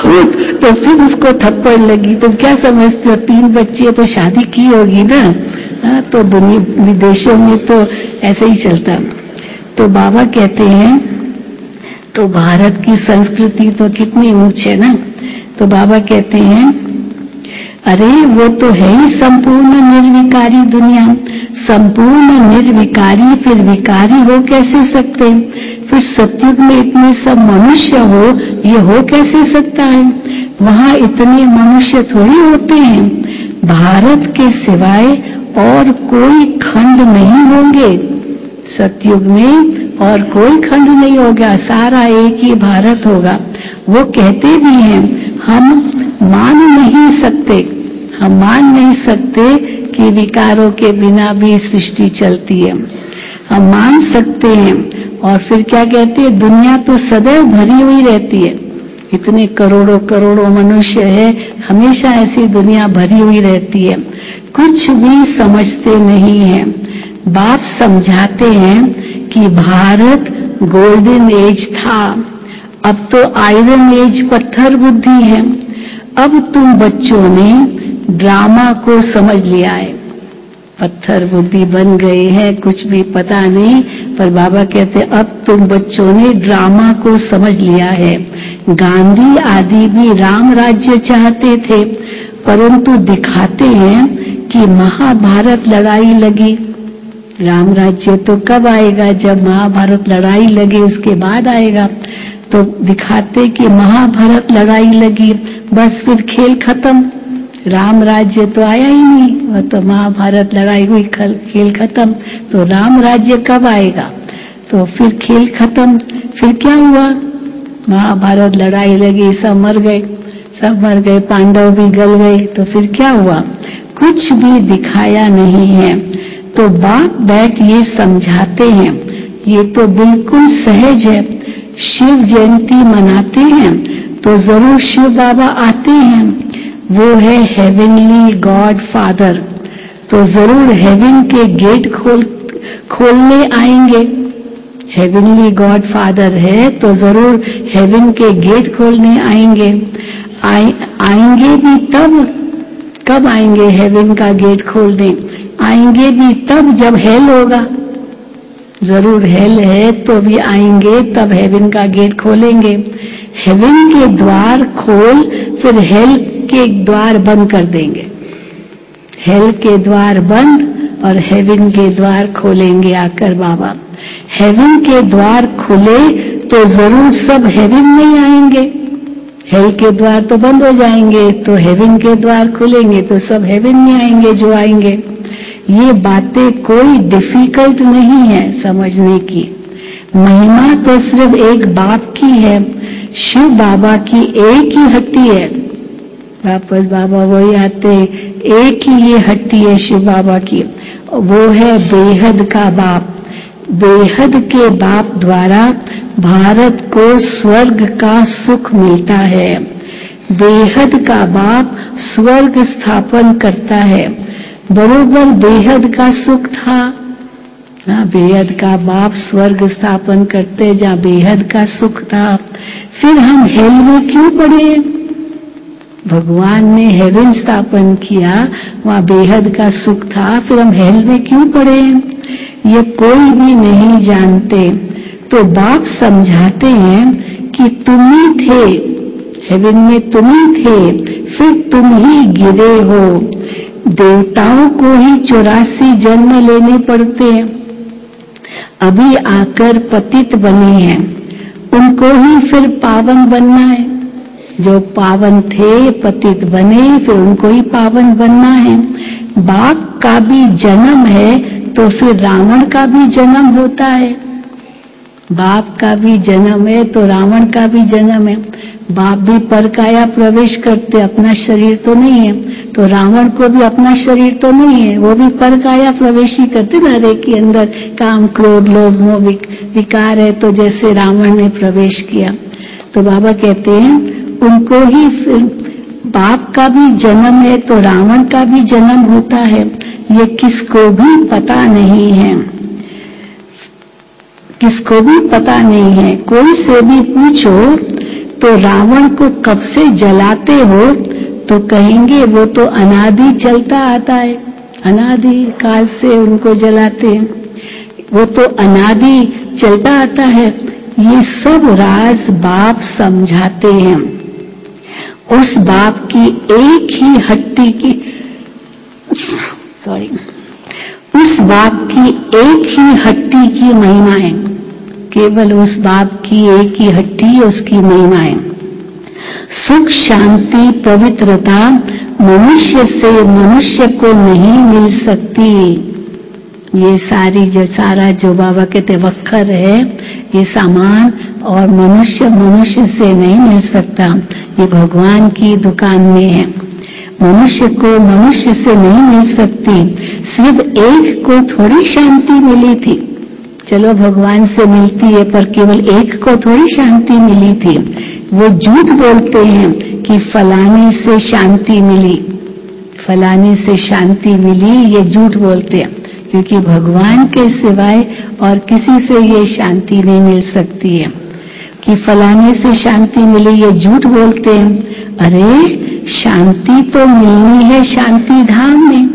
B: तो फिर उसको थप्पड़ लगी, तुम क्या समझते हो 3 बच्चे तो शादी की होगी ना। तो विदेशों में तो ऐसे ही चलता। तो बाबा कहते हैं तो भारत की संस्कृति तो कितनी ऊंच है ना। तो बाबा कहते हैं अरे वो तो है ही संपूर्ण निर्विकारी दुनिया, संपूर्ण निर्विकारी फिर विकारी हो कैसे सकते? फिर सतयुग में इतने सब मनुष्य हो, ये हो कैसे सकता है? वहां इतने मनुष्य थोड़ी होते हैं, भारत के सिवाय और कोई खंड नहीं होंगे सतयुग में, और कोई खंड नहीं होगा, सारा एक ही भारत होगा। वो कहते भी हैं हम मान नहीं सकते कि विकारों के बिना भी सृष्टि चलती है, हम मान सकते हैं। और फिर क्या कहते हैं दुनिया तो सदैव भरी हुई रहती है, इतने करोड़ों करोड़ों मनुष्य है, हमेशा ऐसी दुनिया भरी हुई रहती है, कुछ भी समझते नहीं है। बाप समझाते हैं कि भारत गोल्डन एज था, अब तो आयरन एज पत्थर बुद्धि है। अब तुम बच्चों ने ड्रामा को समझ लिया है, पत्थर बुद्धि बन गए हैं, कुछ भी पता नहीं। पर बाबा कहते अब तुम बच्चों ने ड्रामा को समझ लिया है। गांधी आदि भी राम राज्य चाहते थे, परंतु दिखाते हैं कि महाभारत लड़ाई लगी। राम राज्य तो कब आएगा? जब महाभारत लड़ाई लगे उसके बाद आएगा। तो दिखाते कि महाभारत लड़ाई लगी, बस फिर खेल खत्म। राम राज्य तो आया ही नहीं, वह तो महाभारत लड़ाई हुई, खेल खत्म। तो राम राज्य कब आएगा? तो फिर खेल खत्म। फिर क्या हुआ? महाभारत लड़ाई लगी, सब मर गए, पांडव भी गल गए। तो फिर क्या हुआ? कुछ भी दिखाया नहीं है। तो बाप बैठ ये समझाते हैं, ये तो बिल्कुल सहज है। शिव जयंती मनाते हैं तो जरूर शिव बाबा आते हैं, वो है हेवनली गॉड फादर, तो जरूर हेवन के गेट खोलने आएंगे। हेवनली गॉड फादर है तो जरूर हेवन के गेट खोलने आएंगे। आएंगे भी तब, कब आएंगे हेवन का गेट खोलने? आएंगे भी तब जब हेल होगा। जरूर हेल है तो भी आएंगे, तब हेवन का गेट खोलेंगे। हेवन के द्वार खोल फिर हेल के द्वार बंद कर देंगे। हेल के द्वार बंद और हेवन के द्वार खोलेंगे आकर बाबा। हेवन के द्वार खुले तो जरूर सब हेवन में आएंगे। हेल के द्वार तो बंद हो जाएंगे, तो हेवन के द्वार खुलेंगे तो सब हेवन में आएंगे जो आएंगे। ये बातें कोई डिफिकल्ट नहीं है समझने की। महिमा तो सिर्फ एक बाप की है, शिव बाबा की एक ही हट्टी है। वापस बाबा वही आते, एक ही ये हट्टी है शिव बाबा की, वो है बेहद का बाप। बेहद के बाप द्वारा भारत को स्वर्ग का सुख मिलता है। बेहद का बाप स्वर्ग स्थापन करता है। बरोबर बेहद का सुख था, बेहद का बाप स्वर्ग स्थापन करते जहाँ बेहद का सुख था। फिर हम हेल में क्यों पड़े? भगवान ने हेवन स्थापन किया, वहाँ बेहद का सुख था, फिर हम हेल में क्यों पड़े? ये कोई भी नहीं जानते। तो बाप समझाते हैं कि तुम ही थे, हेवन में तुम ही थे, फिर तुम ही गिरे हो। देवताओं को ही 84 जन्म लेने पड़ते हैं, अभी आकर पतित बने हैं, उनको ही फिर पावन बनना है। जो पावन थे पतित बने, फिर उनको ही पावन बनना है। बाप का भी जन्म है तो फिर रावण का भी जन्म होता है। बाप का भी जन्म है तो रावण का भी जन्म है। बाप भी परकाया प्रवेश करते, अपना शरीर तो नहीं है, तो रावण को भी अपना शरीर तो नहीं है, वो भी परकाया प्रवेश ही करते ना। हर एक के अंदर काम क्रोध लोभ मोह विकार है, तो जैसे रावण ने प्रवेश किया। तो बाबा कहते हैं उनको ही फिर बाप का भी जन्म है तो रावण का भी जन्म होता है। ये किसको भी पता नहीं है, किसको भी पता नहीं है। कोई से भी पूछो तो रावण को कब से जलाते हो, तो कहेंगे वो तो अनादि चलता आता है, अनादि काल से उनको जलाते हैं, वो तो अनादि चलता आता है। ये सब राज बाप समझाते हैं। उस बाप की एक ही हट्टी की उस बाप की एक ही हट्टी की महिमा है। केवल उस बाप की एक ही हट्टी, उसकी महिमा है। सुख शांति पवित्रता मनुष्य से मनुष्य को नहीं मिल सकती। ये सारा जो बाबा कहते वक्खर है, ये सामान और मनुष्य से नहीं मिल सकता। ये भगवान की दुकान में है। मनुष्य को मनुष्य से नहीं मिल सकती। सिर्फ एक को थोड़ी शांति मिली थी, चलो भगवान से मिलती है, पर केवल एक को थोड़ी शांति मिली थी। वो झूठ बोलते हैं कि फलाने से शांति मिली, फलाने से शांति मिली, ये झूठ बोलते हैं। क्योंकि भगवान के सिवाय और किसी से ये शांति नहीं मिल सकती है कि फलाने से शांति मिली, ये झूठ बोलते हैं। अरे शांति तो मिलनी है शांति धाम में,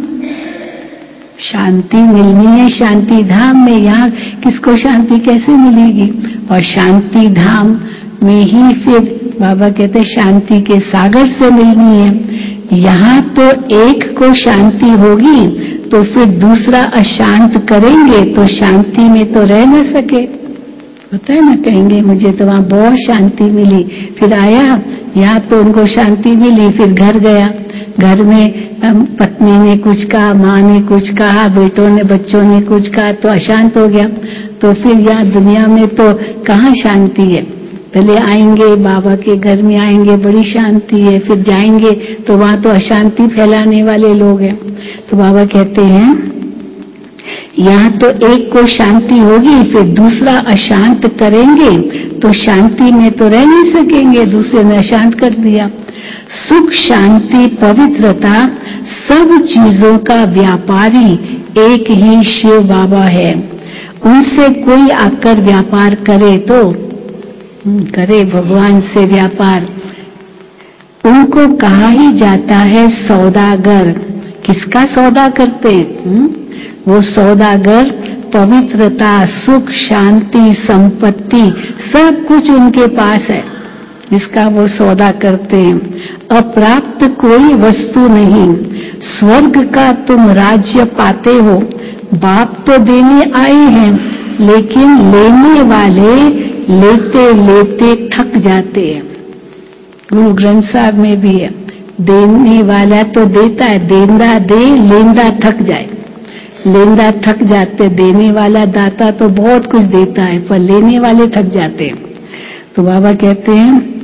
B: शांति मिलनी है शांति धाम में। यहाँ किसको शांति कैसे मिलेगी? और शांति धाम में ही फिर बाबा कहते हैं शांति के सागर से मिलनी है। यहाँ तो एक को शांति होगी तो फिर दूसरा अशांत करेंगे तो शांति में तो रह न सके। होता है ना, कहेंगे मुझे तो वहां बहुत शांति मिली, फिर आया यहाँ तो उनको शांति मिली, फिर घर गया, घर में पत्नी ने कुछ कहा, माँ ने कुछ कहा, बेटों ने बच्चों ने कुछ कहा तो अशांत हो गया। तो फिर यहाँ दुनिया में तो कहाँ शांति है? पहले आएंगे बाबा के घर में आएंगे, बड़ी शांति है, फिर जाएंगे तो वहां तो अशांति फैलाने वाले लोग हैं। तो बाबा कहते हैं यहाँ तो एक को शांति होगी, फिर दूसरा अशांत करेंगे तो शांति में तो रह नहीं सकेंगे, दूसरे ने अशांत कर दिया। सुख शांति पवित्रता सब चीजों का व्यापारी एक ही शिव बाबा है। उनसे कोई आकर व्यापार करे तो करे भगवान से व्यापार। उनको कहा ही जाता है सौदागर। किसका सौदा करते हैं? वो सौदागर पवित्रता, सुख, शांति, संपत्ति सब कुछ उनके पास है, जिसका वो सौदा करते हैं। अप्राप्त कोई वस्तु नहीं। स्वर्ग का तुम राज्य पाते हो, बाप तो देने आए हैं, लेकिन लेने वाले लेते लेते थक जाते हैं। गुरु ग्रंथ साहब में भी है, देने वाला तो देता है, देंदा दे लेंदा थक जाए। लेंदा थक जाते, देने वाला दाता तो बहुत कुछ देता है, पर लेने वाले थक जाते हैं। तो बाबा कहते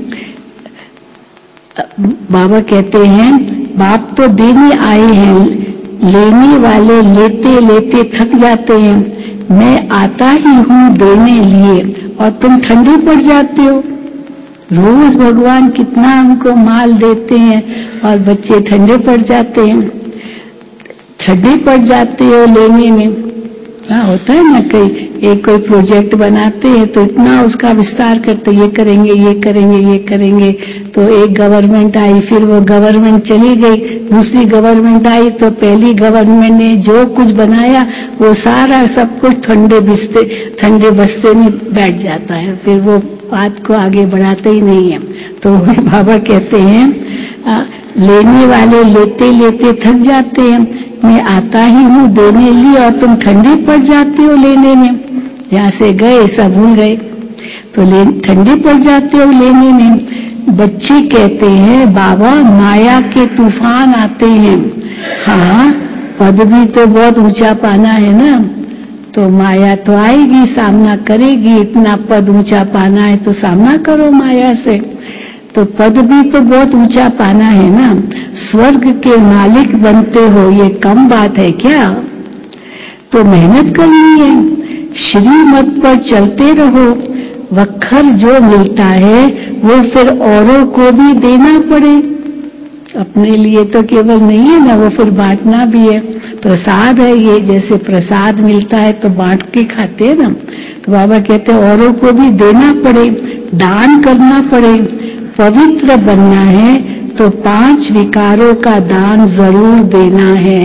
B: हैं बाप तो देने आए हैं, लेने वाले लेते लेते थक जाते हैं। मैं आता ही हूँ देने लिए और तुम ठंडे पड़ जाते हो। रोज भगवान कितना हमको माल देते हैं और बच्चे ठंडे पड़ जाते हैं, ठंडे पड़ जाते हो लेने में। हाँ, होता है ना, कोई प्रोजेक्ट बनाते हैं तो इतना उसका विस्तार करते, ये करेंगे ये करेंगे ये करेंगे। तो एक गवर्नमेंट आई, फिर वो गवर्नमेंट चली गई, दूसरी गवर्नमेंट आई, तो पहली गवर्नमेंट ने जो कुछ बनाया वो सारा सब कुछ ठंडे बस्ते में बैठ जाता है, फिर वो बात को आगे बढ़ाते ही नहीं है। तो बाबा कहते हैं लेने वाले लेते लेते थक जाते हैं, मैं आता ही हूँ देने लिए और तुम ठंडे पड़ जाते हो लेने में। यहाँ से गए सब भूल गए, तो ठंडे पड़ जाते हो लेने में। बच्चे कहते हैं बाबा माया के तूफान आते हैं। हाँ, पद भी तो बहुत ऊंचा पाना है ना, तो माया तो आएगी, सामना करेगी। इतना पद ऊंचा पाना है तो सामना करो माया से। तो पद भी तो बहुत ऊंचा पाना है ना, स्वर्ग के मालिक बनते हो, ये कम बात है क्या? तो मेहनत करनी है, श्रीमत पर चलते रहो। वक्खर जो मिलता है वो फिर औरों को भी देना पड़े, अपने लिए तो केवल नहीं है ना, वो फिर बांटना भी है। प्रसाद है ये, जैसे प्रसाद मिलता है तो बांट के खाते हैं ना। तो बाबा कहते हैं औरों को भी देना पड़े, दान करना पड़े। पवित्र बनना है तो 5 विकारों का दान जरूर देना है।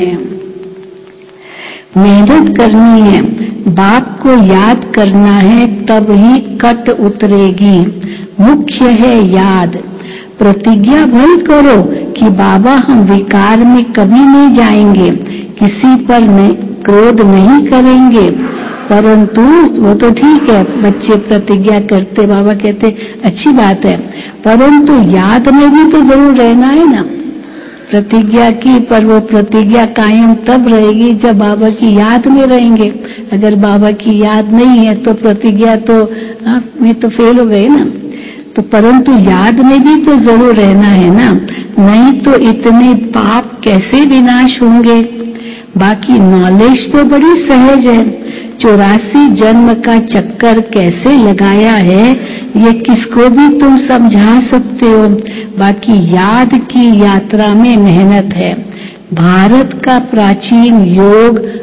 B: मेहनत करनी है, बाप को याद करना है, तब ही कट उतरेगी। मुख्य है याद। प्रतिज्ञा भल करो कि बाबा हम विकार में कभी नहीं जाएंगे, किसी पर क्रोध नहीं करेंगे। परंतु वो तो ठीक है, बच्चे प्रतिज्ञा करते, बाबा कहते अच्छी बात है, परंतु याद में भी तो जरूर रहना है ना। प्रतिज्ञा की, पर वो प्रतिज्ञा कायम तब रहेगी जब बाबा की याद में रहेंगे। अगर बाबा की याद नहीं है तो प्रतिज्ञा तो में तो फेल हो गए ना। तो परंतु याद में भी तो जरूर रहना है ना, नहीं तो इतने पाप कैसे विनाश होंगे। बाकी नॉलेज तो बड़ी सहज है, 84 जन्म का चक्कर कैसे लगाया है ये किसको भी तुम समझा सकते हो। बाकी याद की यात्रा में मेहनत है। भारत का प्राचीन योग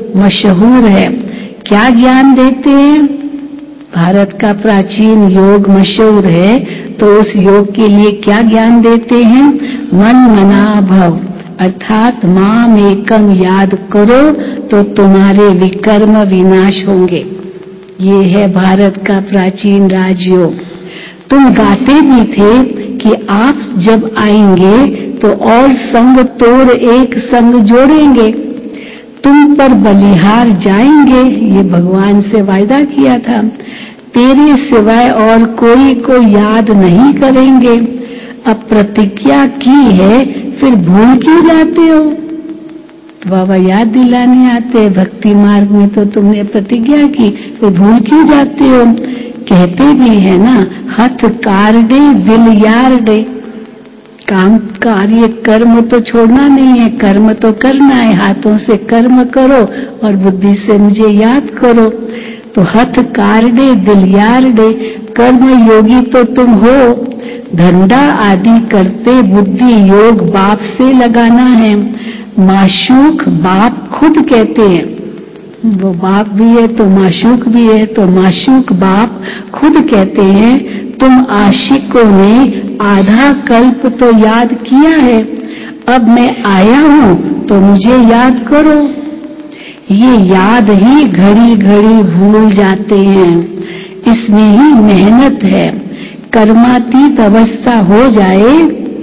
B: मशहूर है। क्या ज्ञान देते हैं? भारत का प्राचीन योग मशहूर है, तो उस योग के लिए क्या ज्ञान देते हैं? मन मना भव, अर्थात माम एकम याद करो तो तुम्हारे विकर्म विनाश होंगे। ये है भारत का प्राचीन राजयोग। तुम गाते भी थे कि आप जब आएंगे तो और संग तोड़ एक संग जोड़ेंगे, तुम पर बलिहार जाएंगे, ये भगवान से वायदा किया था। तेरे सिवाय और कोई को याद नहीं करेंगे। अब प्रतिज्ञा की है, फिर भूल क्यों जाते हो? बाबा याद दिलाने आते, भक्ति मार्ग में तो तुमने प्रतिज्ञा की, फिर भूल क्यों जाते हो? कहते भी है ना, हथ कारडे दिल यार डे। काम कार्य कर्म तो छोड़ना नहीं है, कर्म तो करना है। हाथों से कर्म करो और बुद्धि से मुझे याद करो। तो हथ कारडे दिल यार डे, कर्म योगी तो तुम हो। धंधा आदि करते बुद्धि योग बाप से लगाना है। माशूक बाप खुद कहते हैं, वो बाप भी है तो माशूक भी है, तो माशूक बाप खुद कहते हैं, तुम आशिकों ने आधा कल्प तो याद किया है, अब मैं आया हूं तो मुझे याद करो। ये याद ही घड़ी घड़ी भूल जाते हैं, इसमें ही मेहनत है। कर्मातीत अवस्था हो जाए,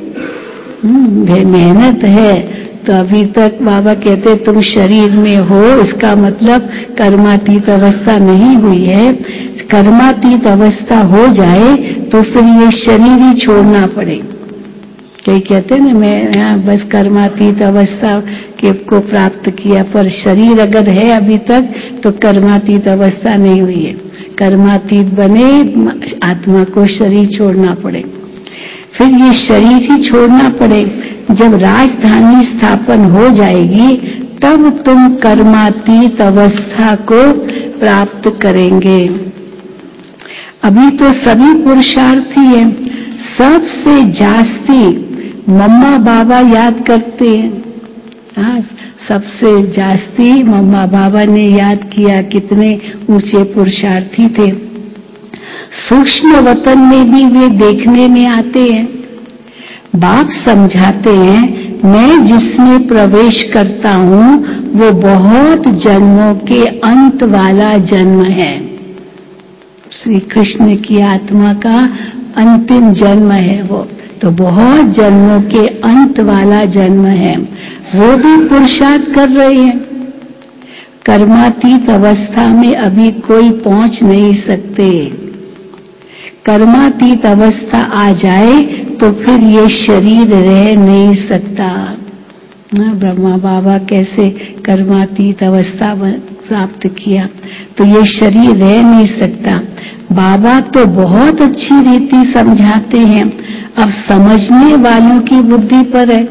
B: मेहनत है। तो अभी तक बाबा कहते तुम शरीर में हो, इसका मतलब कर्मातीत अवस्था नहीं हुई है। कर्मातीत अवस्था हो जाए तो फिर ये शरीर ही छोड़ना पड़े। कई कहते ना, मैं यहाँ बस कर्मातीत अवस्था के को प्राप्त किया, पर शरीर अगर है अभी तक तो कर्मातीत अवस्था नहीं हुई है। कर्मातीत बने आत्मा को शरीर छोड़ना पड़े, फिर ये शरीर ही छोड़ना पड़े। जब राजधानी स्थापन हो जाएगी तब तुम कर्मातीत अवस्था को प्राप्त करेंगे। अभी तो सभी पुरुषार्थी हैं, सबसे जास्ती मम्मा बाबा याद करते हैं। हाँ, सबसे जास्ती मम्मा बाबा ने याद किया। कितने ऊंचे पुरुषार्थी थे। सूक्ष्म वतन में भी वे देखने में आते हैं। बाप समझाते हैं, मैं जिसमें प्रवेश करता हूं वो बहुत जन्मों के अंत वाला जन्म है। श्री कृष्ण की आत्मा का अंतिम जन्म है वो, तो बहुत जन्मों के अंत वाला जन्म है। वो भी पुरुषार्थ कर रहे हैं। कर्मातीत अवस्था में अभी कोई पहुंच नहीं सकते। कर्मातीत अवस्था आ जाए तो फिर ये शरीर रह नहीं सकता। ब्रह्मा बाबा कैसे कर्मातीत अवस्था प्राप्त किया, तो ये शरीर रह नहीं सकता। बाबा तो बहुत अच्छी रीति समझाते हैं, अब समझने वालों की बुद्धि पर है।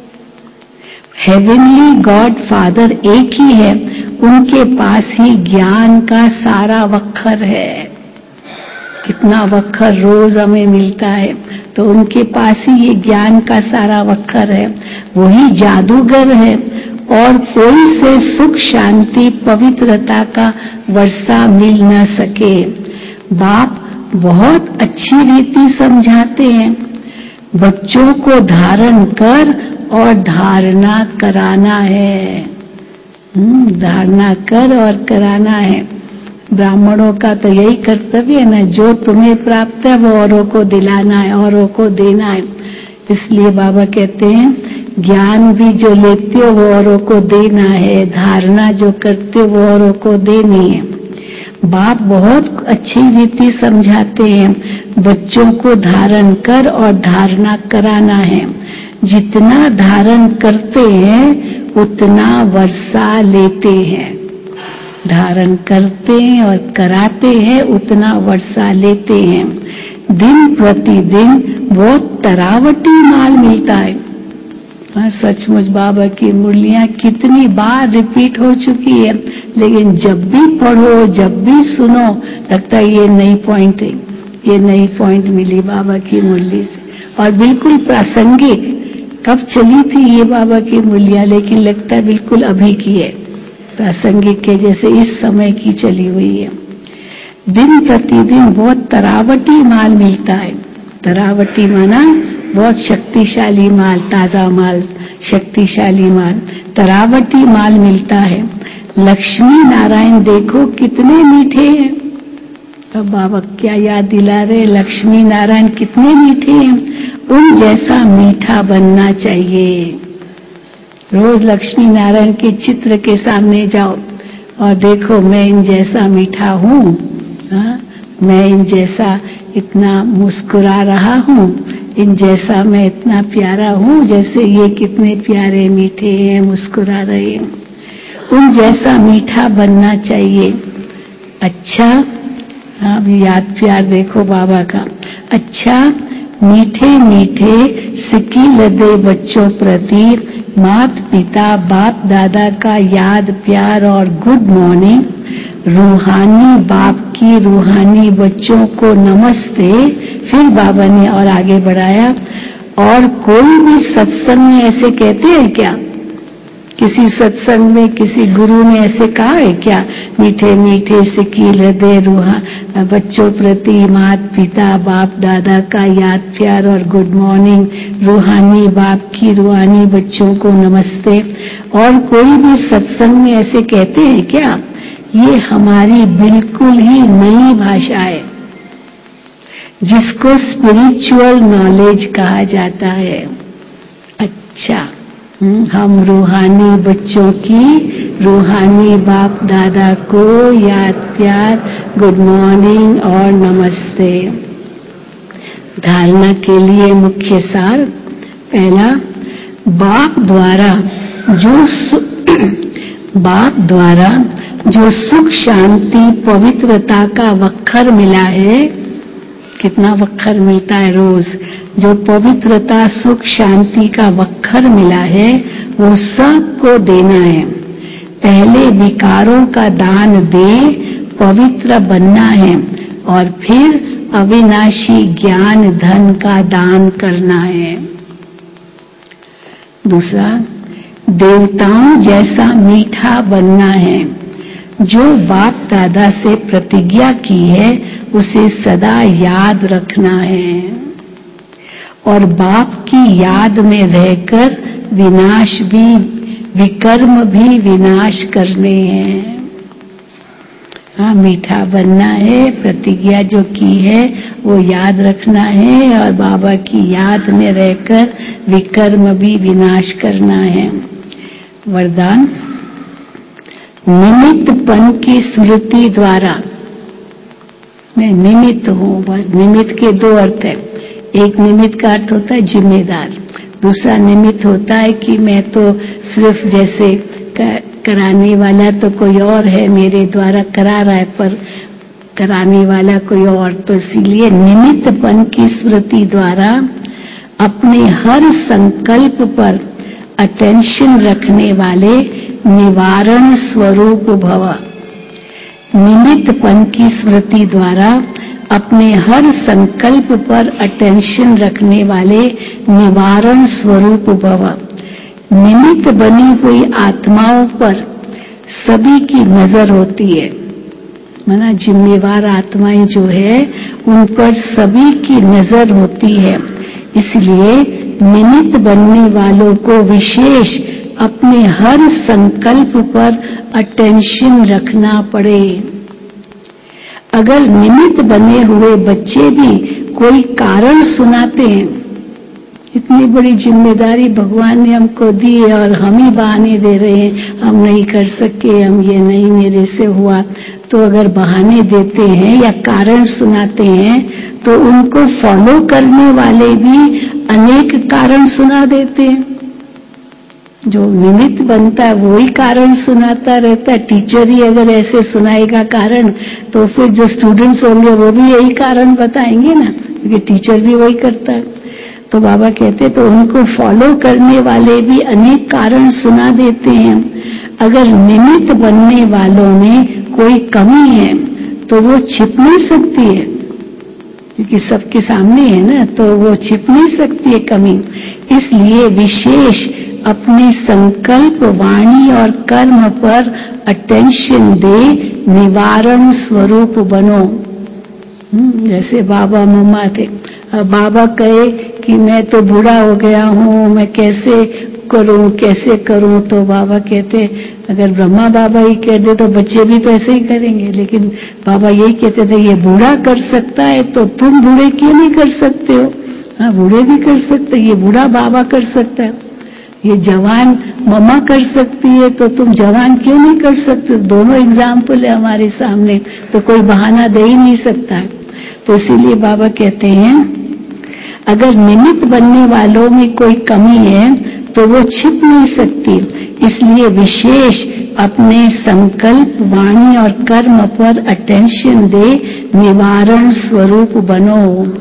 B: हेवनली गॉड फादर एक ही है, उनके पास ही ज्ञान का सारा वक्खर है। कितना वक्खर रोज हमें मिलता है, तो उनके पास ही ये ज्ञान का सारा वक्खर है। वही जादूगर है, और कोई से सुख शांति पवित्रता का वर्षा मिल न सके। बाप बहुत अच्छी रीति समझाते हैं, बच्चों को धारण कर और धारणा कराना है। धारणा कर और कराना है। ब्राह्मणों का तो यही कर्तव्य है ना, जो तुम्हें प्राप्त है वो औरों को दिलाना है, औरों को देना है। इसलिए बाबा कहते हैं, ज्ञान भी जो लेते हो वो औरों को देना है, धारणा जो करते हो वो औरों को देनी है। बाप बहुत अच्छी रीति समझाते हैं, बच्चों को धारण कर और धारणा कराना है। जितना धारण करते हैं उतना वर्षा लेते हैं। धारण करते हैं और कराते हैं, उतना वर्षा लेते हैं। दिन प्रतिदिन बहुत तरावटी माल मिलता है। सचमुच बाबा की मुरलियां कितनी बार रिपीट हो चुकी है, लेकिन जब भी पढ़ो, जब भी सुनो, लगता है ये नई पॉइंट है, ये नई पॉइंट मिली बाबा की मुरली से, और बिल्कुल प्रासंगिक। कब चली थी ये बाबा की मुरलियां, लेकिन लगता है बिल्कुल अभी की है। प्रासंगिक के जैसे इस समय की चली हुई है। दिन प्रतिदिन बहुत तरावटी माल मिलता है। तरावटी माना बहुत शक्तिशाली माल, ताजा माल, शक्तिशाली माल, तरावटी माल मिलता है। लक्ष्मी नारायण देखो कितने मीठे हैं। अब बाबा क्या याद दिला रहे, लक्ष्मी नारायण कितने मीठे हैं, उन जैसा मीठा बनना चाहिए। रोज लक्ष्मी नारायण के चित्र के सामने जाओ और देखो मैं इन जैसा मीठा हूँ, मैं इन जैसा इतना मुस्कुरा रहा हूँ, इन जैसा मैं इतना प्यारा हूँ, जैसे ये कितने प्यारे मीठे हैं, मुस्कुरा रहे हैं, उन जैसा मीठा बनना चाहिए। अच्छा, हाँ याद प्यार देखो बाबा का। अच्छा मीठे मीठे सिक्की लदे बच्चों प्रति माता पिता बाप दादा का याद प्यार और गुड मॉर्निंग। रूहानी बाप की रूहानी बच्चों को नमस्ते। फिर बाबा ने और आगे बढ़ाया, और कोई भी सत्संग में ऐसे कहते हैं क्या? किसी सत्संग में किसी गुरु ने ऐसे कहा है क्या? मीठे मीठे सिक्की लदे रूहा बच्चों प्रति माता पिता बाप दादा का याद प्यार और गुड मॉर्निंग। रूहानी बाप की रूहानी बच्चों को नमस्ते। और कोई भी सत्संग में ऐसे कहते हैं क्या? ये हमारी बिल्कुल ही नई भाषा है जिसको स्पिरिचुअल नॉलेज कहा जाता है। अच्छा, हम रूहानी बच्चों की रूहानी बाप दादा को याद प्यार गुड मॉर्निंग और नमस्ते। धारणा के लिए मुख्य सार, पहला, बाप द्वारा जो सुख शांति पवित्रता का वक्खर मिला है, कितना वक्खर मिलता है रोज, जो पवित्रता सुख शांति का वक्खर मिला है वो सबको देना है। पहले विकारों का दान दे पवित्र बनना है और फिर अविनाशी ज्ञान धन का दान करना है। दूसरा, देवताओं जैसा मीठा बनना है। जो बाप दादा से प्रतिज्ञा की है उसे सदा याद रखना है और बाप की याद में रहकर विनाश भी, विकर्म भी विनाश करने हैं। हाँ, मीठा बनना है, प्रतिज्ञा जो की है वो याद रखना है और बाबा की याद में रहकर विकर्म भी विनाश करना है। वरदान, निमित्तपन की स्मृति द्वारा, मैं निमित्त हूँ, बस निमित्त के दो अर्थ है। एक निमित्त का अर्थ होता है जिम्मेदार, दूसरा निमित्त होता है कि मैं तो सिर्फ जैसे कराने वाला तो कोई और है, मेरे द्वारा करा रहा है पर कराने वाला कोई और, तो इसीलिए निमित्तपन की स्मृति द्वारा अपने हर संकल्प पर अटेंशन रखने वाले निवारण स्वरूप भव। निमित्तपन की स्मृति द्वारा अपने हर संकल्प पर अटेंशन रखने वाले निवारण स्वरूप भव। निमित्त बनी हुई आत्माओं पर सभी की नजर होती है, माना जिम्मेवार आत्माएं जो है उन पर सभी की नजर होती है। इसलिए निमित्त बनने वालों को विशेष अपने हर संकल्प पर अटेंशन रखना पड़े। अगर निमित्त बने हुए बच्चे भी कोई कारण सुनाते हैं, इतनी बड़ी जिम्मेदारी भगवान ने हमको दी है और हम ही बहाने दे रहे हैं, हम नहीं कर सके, हम ये नहीं मेरे से हुआ, तो अगर बहाने देते हैं या कारण सुनाते हैं तो उनको फॉलो करने वाले भी अनेक कारण सुना देते हैं। जो निमित्त बनता है वो ही कारण सुनाता रहता है। टीचर ही अगर ऐसे सुनाएगा कारण तो फिर जो स्टूडेंट्स होंगे वो भी यही कारण बताएंगे ना, क्योंकि टीचर भी वही करता है। तो बाबा कहते तो उनको फॉलो करने वाले भी अनेक कारण सुना देते हैं। अगर निमित्त बनने वालों में कोई कमी है तो वो छिप नहीं सकती है, क्योंकि सबके सामने है ना, तो वो छिप नहीं सकती है कमी। इसलिए विशेष अपने संकल्प, वाणी और कर्म पर अटेंशन दे, निवारण स्वरूप बनो। जैसे बाबा मम्मा थे, अब बाबा कहे कि मैं तो बूढ़ा हो गया हूँ, मैं कैसे करूं, तो बाबा कहते अगर ब्रह्मा बाबा ही कह दे तो बच्चे भी तो ऐसे ही करेंगे। लेकिन बाबा यही कहते थे ये बूढ़ा कर सकता है तो तुम बूढ़े क्यों नहीं कर सकते हो? हाँ, बूढ़े भी कर सकते, ये बूढ़ा बाबा कर सकता है, ये जवान मम्मा कर सकती है तो तुम जवान क्यों नहीं कर सकते? दोनों एग्जाम्पल है हमारे सामने, तो कोई बहाना दे ही नहीं सकता है। तो इसीलिए बाबा कहते हैं अगर निमित्त बनने वालों में कोई कमी है तो वो छिप नहीं सकती, इसलिए विशेष अपने संकल्प, वाणी और कर्म पर अटेंशन दे, निवारण स्वरूप बनो।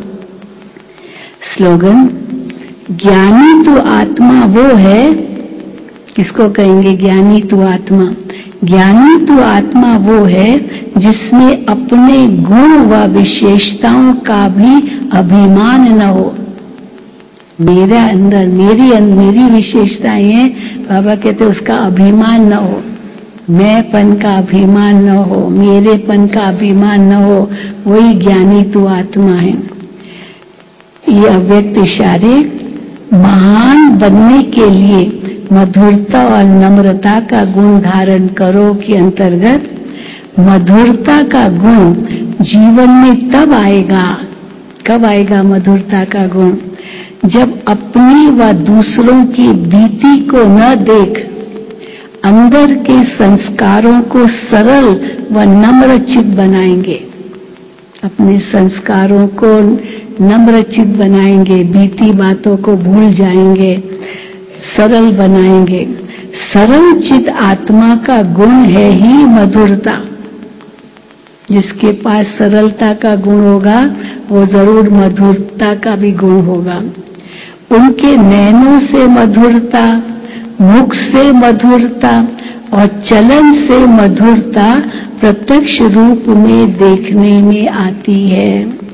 B: स्लोगन, ज्ञानी तो आत्मा वो है, किसको कहेंगे ज्ञानी तो आत्मा? ज्ञानी तो आत्मा वो है जिसमें अपने गुण व विशेषताओं का भी अभिमान न हो। मेरे अंदर मेरी विशेषताएं हैं, बाबा कहते उसका अभिमान न हो, मैंपन का अभिमान न हो, मेरेपन का अभिमान न हो, वही ज्ञानी तो आत्मा है। ये अव्यक्त इशारे महान बनने के लिए मधुरता और नम्रता का गुण धारण करो के अंतर्गत मधुरता का गुण जीवन में तब आएगा, कब आएगा मधुरता का गुण? जब अपनी व दूसरों की बीती को न देख अंदर के संस्कारों को सरल व नम्र चित्त बनाएंगे। अपने संस्कारों को नम्र चित्त बनाएंगे, बीती बातों को भूल जाएंगे, सरल बनाएंगे। सरल चित्त आत्मा का गुण है ही मधुरता। जिसके पास सरलता का गुण होगा वो जरूर मधुरता का भी गुण होगा। उनके नैनों से मधुरता, मुख से मधुरता और चलन से मधुरता प्रत्यक्ष रूप में देखने में आती है।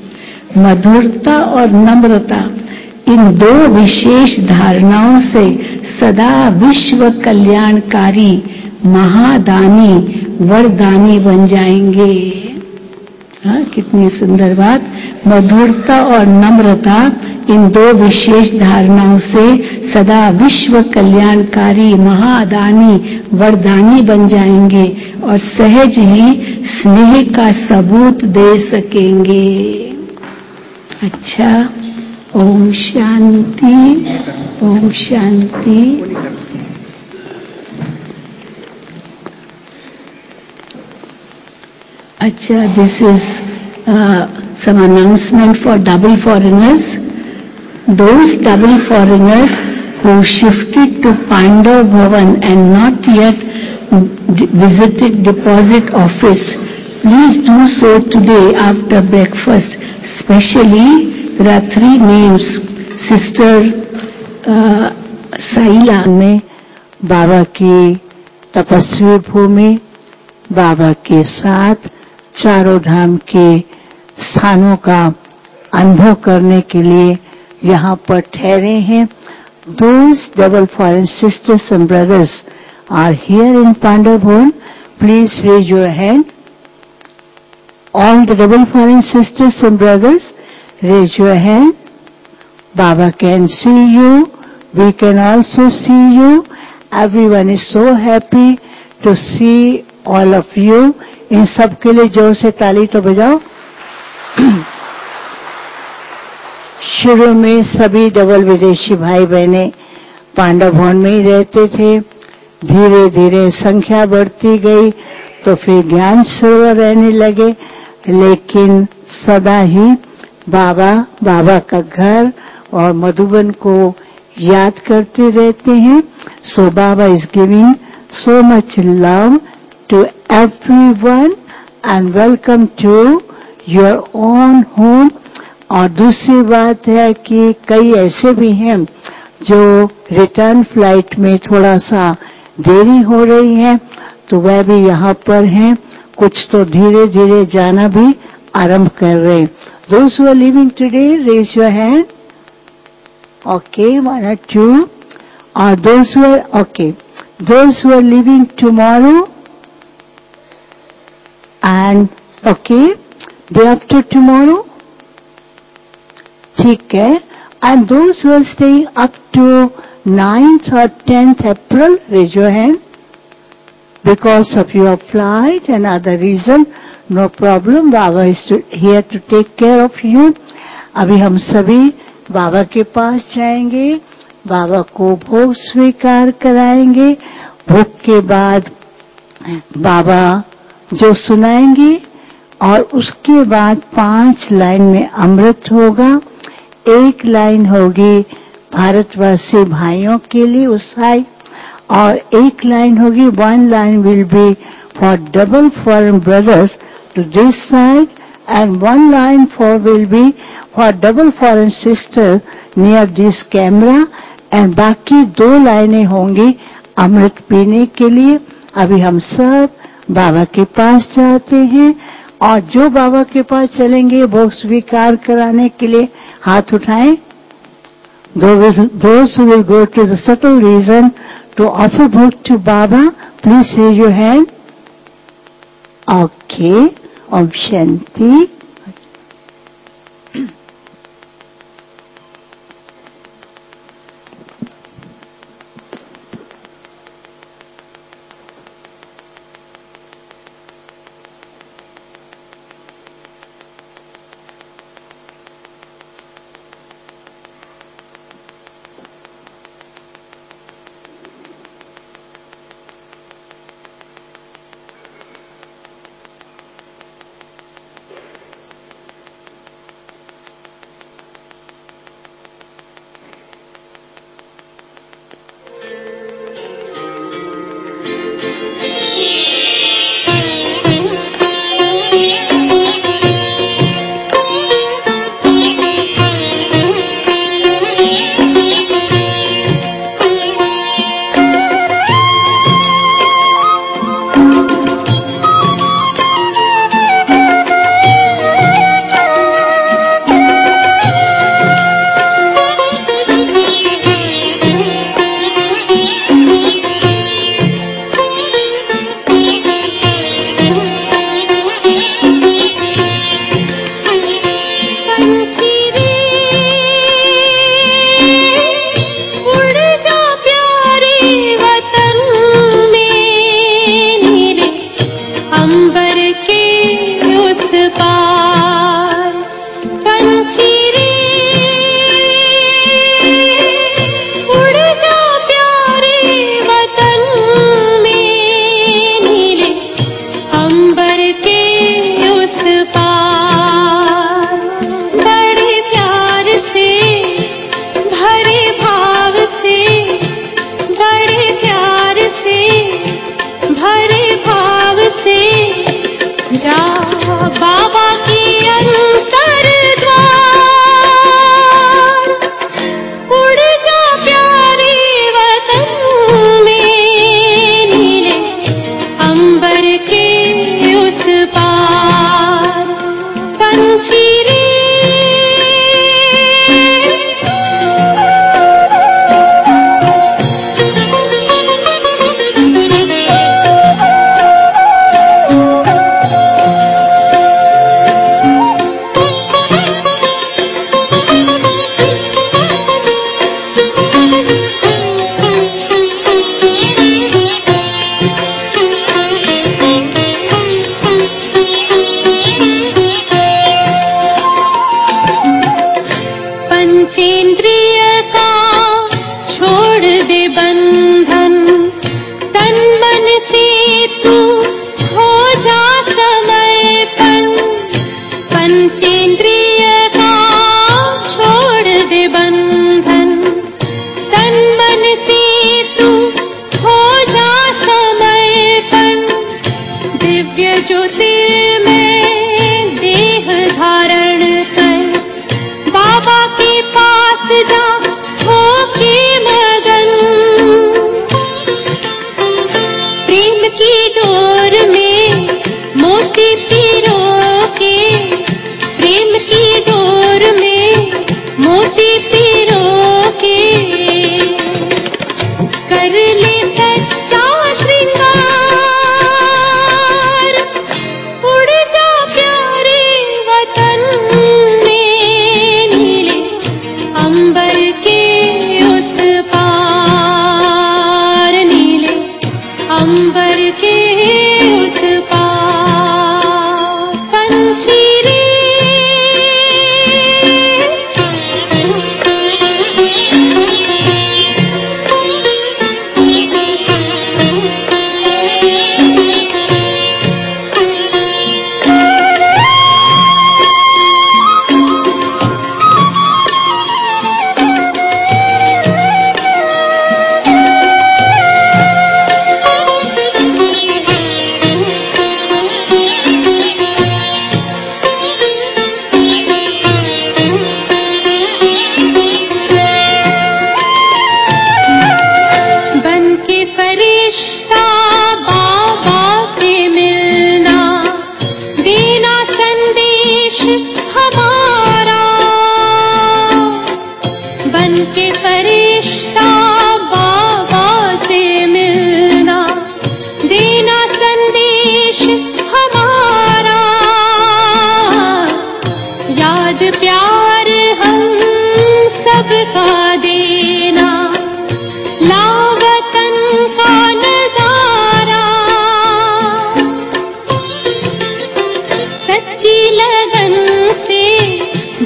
B: मधुरता और नम्रता, इन दो विशेष धारणाओं से सदा विश्व कल्याणकारी, महादानी, वरदानी बन जाएंगे। हाँ, कितनी सुंदर बात। मधुरता और नम्रता, इन दो विशेष धारणाओं से सदा विश्व कल्याणकारी, महादानी, वरदानी बन जाएंगे और सहज ही स्नेह का सबूत दे सकेंगे। अच्छा, ओम शांति, ओम शांति। अच्छा, this is some announcement for double foreigners. Those double foreigners who shifted to Pandav Bhavan and not yet visited deposit office, please do so today after breakfast. Especially, there are 3 names. Sister Saila
C: में बाबा की तपस्वी भूमि, बाबा के साथ चारों धाम के स्थानों का अनुभव करने के लिए यहाँ पर ठहरे हैं। Those double foreign sisters and brothers are here in Pandav Bhavan. Please raise your hand. All the double foreign sisters and brothers, raise your hand. Baba can see you. We can also see you. Everyone is so happy to see all of you. इन सब के लिए जोर से ताली तो बजाओ। शुरू में सभी डबल विदेशी भाई बहनें पांडव भवन में ही रहते थे। धीरे धीरे संख्या बढ़ती गई तो फिर ज्ञान सरोवर रहने लगे, लेकिन सदा ही बाबा का घर और मधुबन को याद करते रहते हैं। सो बाबा is giving so much love to everyone and welcome to your own home। और दूसरी बात है कि कई ऐसे भी हैं जो रिटर्न फ्लाइट में थोड़ा सा देरी हो रही है, तो वह भी यहाँ पर हैं। कुछ तो धीरे धीरे जाना भी आरंभ कर रहे हैं। Those who are leaving today, raise your hand. Okay, 1 or 2. or those who are okay, those who are leaving tomorrow and okay, day after tomorrow, ठीक है, and those who are staying up to 9th or 10th April, raise your hand. Because of your flight and other reason, no problem. Baba is here to take care of you. अभी हम सभी बाबा के पास जाएंगे, बाबा को भोग स्वीकार कराएंगे. भोग के बाद बाबा जो सुनाएंगे और उसके बाद 5 लाइन में अमृत होगा. एक लाइन होगी भारतवासी भाइयों के लिए उस साइड, और एक लाइन होगी, 1 line will be for double foreign brothers to this side, and 1 line will be for double foreign sisters near this camera, and बाकी 2 लाइनें होंगी अमृत पीने के लिए. अभी हम सब बाबा के पास जाते हैं, और जो बाबा के पास चलेंगे भोग स्वीकार कराने के लिए हाथ उठाएं. Those who will go to the subtle region to offer bhog to Baba, please raise your hand. Okay, Om Shanti.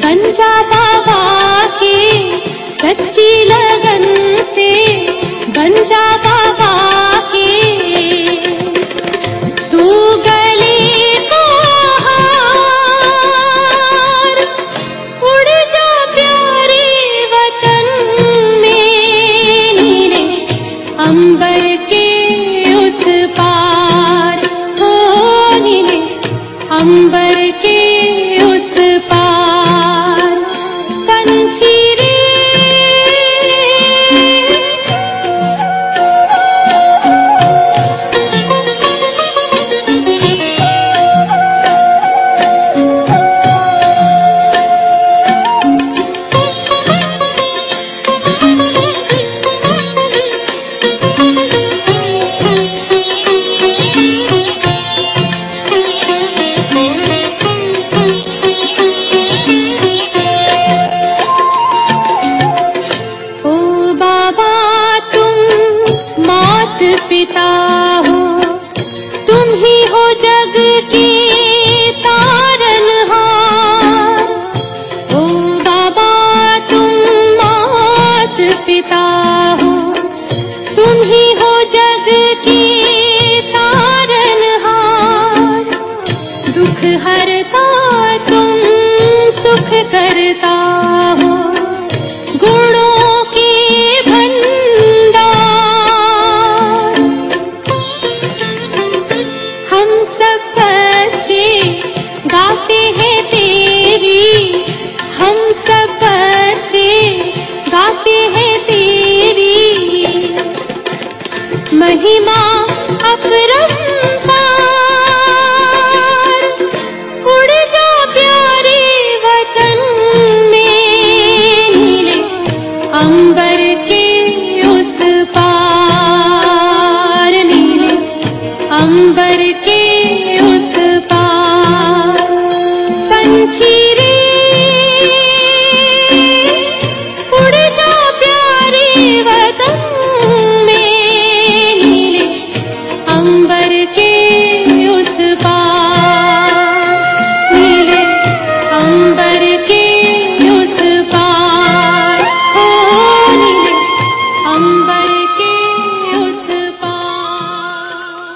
D: बन जा बाबा की सच्ची लगन से, बन जा बाबा की। तू गली को हार, उड़ जा प्यारे वतन में, नीले अंबर के उस पार, हो नीले अंबर के उस पार। पंछी रे पिता हो, तुम ही हो जग के तारनहार। ओ बाबा तुम मात पिता हो, तुम ही हो जग के तारनहार। दुख हरता तुम सुख करता हो, गुणों के गाते हैं तेरी, हम सब बच्चे गाते हैं तेरी महिमा अपरंपार। उड़ जा प्यारे वतन में, नीले अंबर के उस पार, नीले अंबर के उस पार। पंछी रे उड़ जा प्यारे वतन में, नीले अंबर के उस पार, नीले अंबर के उस पार, हो नीले अंबर के उस पार।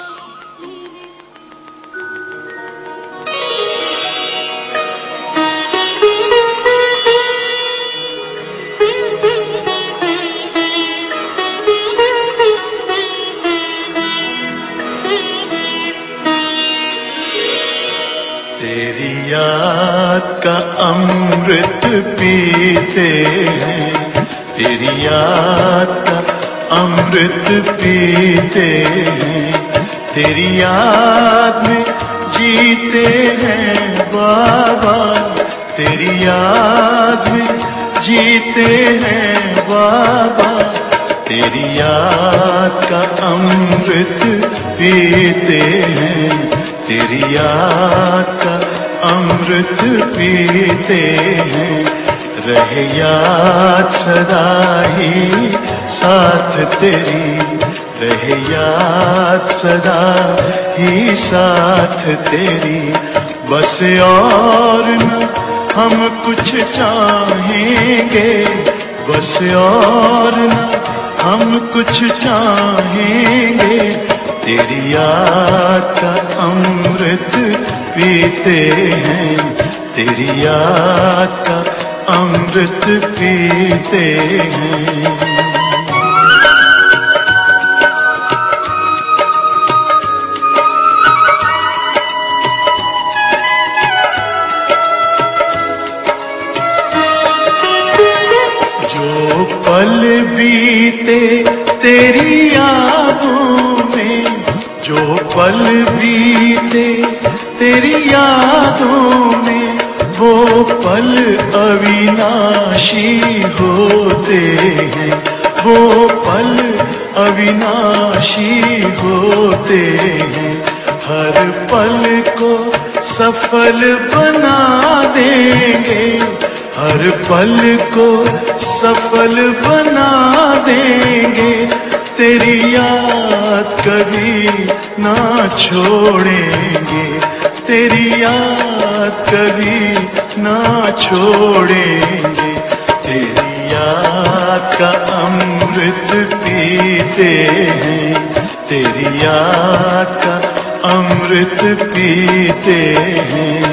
A: तेरी याद का अमृत पीते हैं, तेरी याद का अमृत पीते हैं। तेरी याद में जीते हैं बाबा, तेरी याद में जीते हैं बाबा। तेरी याद का अमृत पीते हैं, तेरी याद का अमृत पीते हैं। रहे याद सदा ही साथ तेरी, रहे याद सदा ही साथ तेरी। बस और न हम कुछ चाहेंगे, बस और न हम कुछ चाहेंगे। तेरी याद का अमृत पीते हैं, तेरी याद का अमृत पीते हैं। पल बीते तेरी यादों में, जो पल बीते तेरी यादों में, वो पल अविनाशी होते हैं, वो पल अविनाशी होते हैं। हर पल को सफल बना देंगे, हर पल को सफल बना देंगे। तेरी याद कभी ना छोड़ेंगे, तेरी याद याद कभी ना छोड़ेंगे, तेरी याद का अमृत पीते हैं, तेरी याद का अमृत पीते हैं।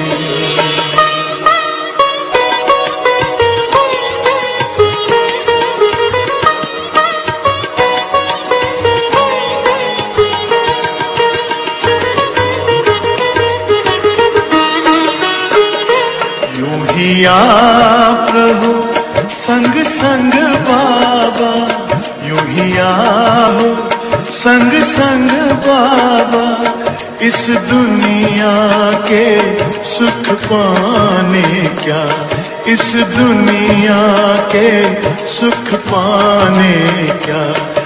A: आप रहो संग संग बाबा, यूं ही आओ संग संग बाबा, इस दुनिया के सुख पाने क्या, इस दुनिया के सुख पाने क्या,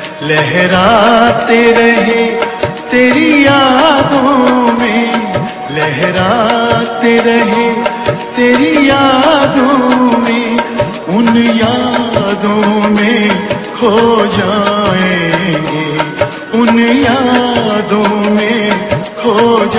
A: लहराते रहे तेरी यादों में, लहराते रहे तेरी यादों में, उन यादों में खो जाएंगे, उन यादों में खो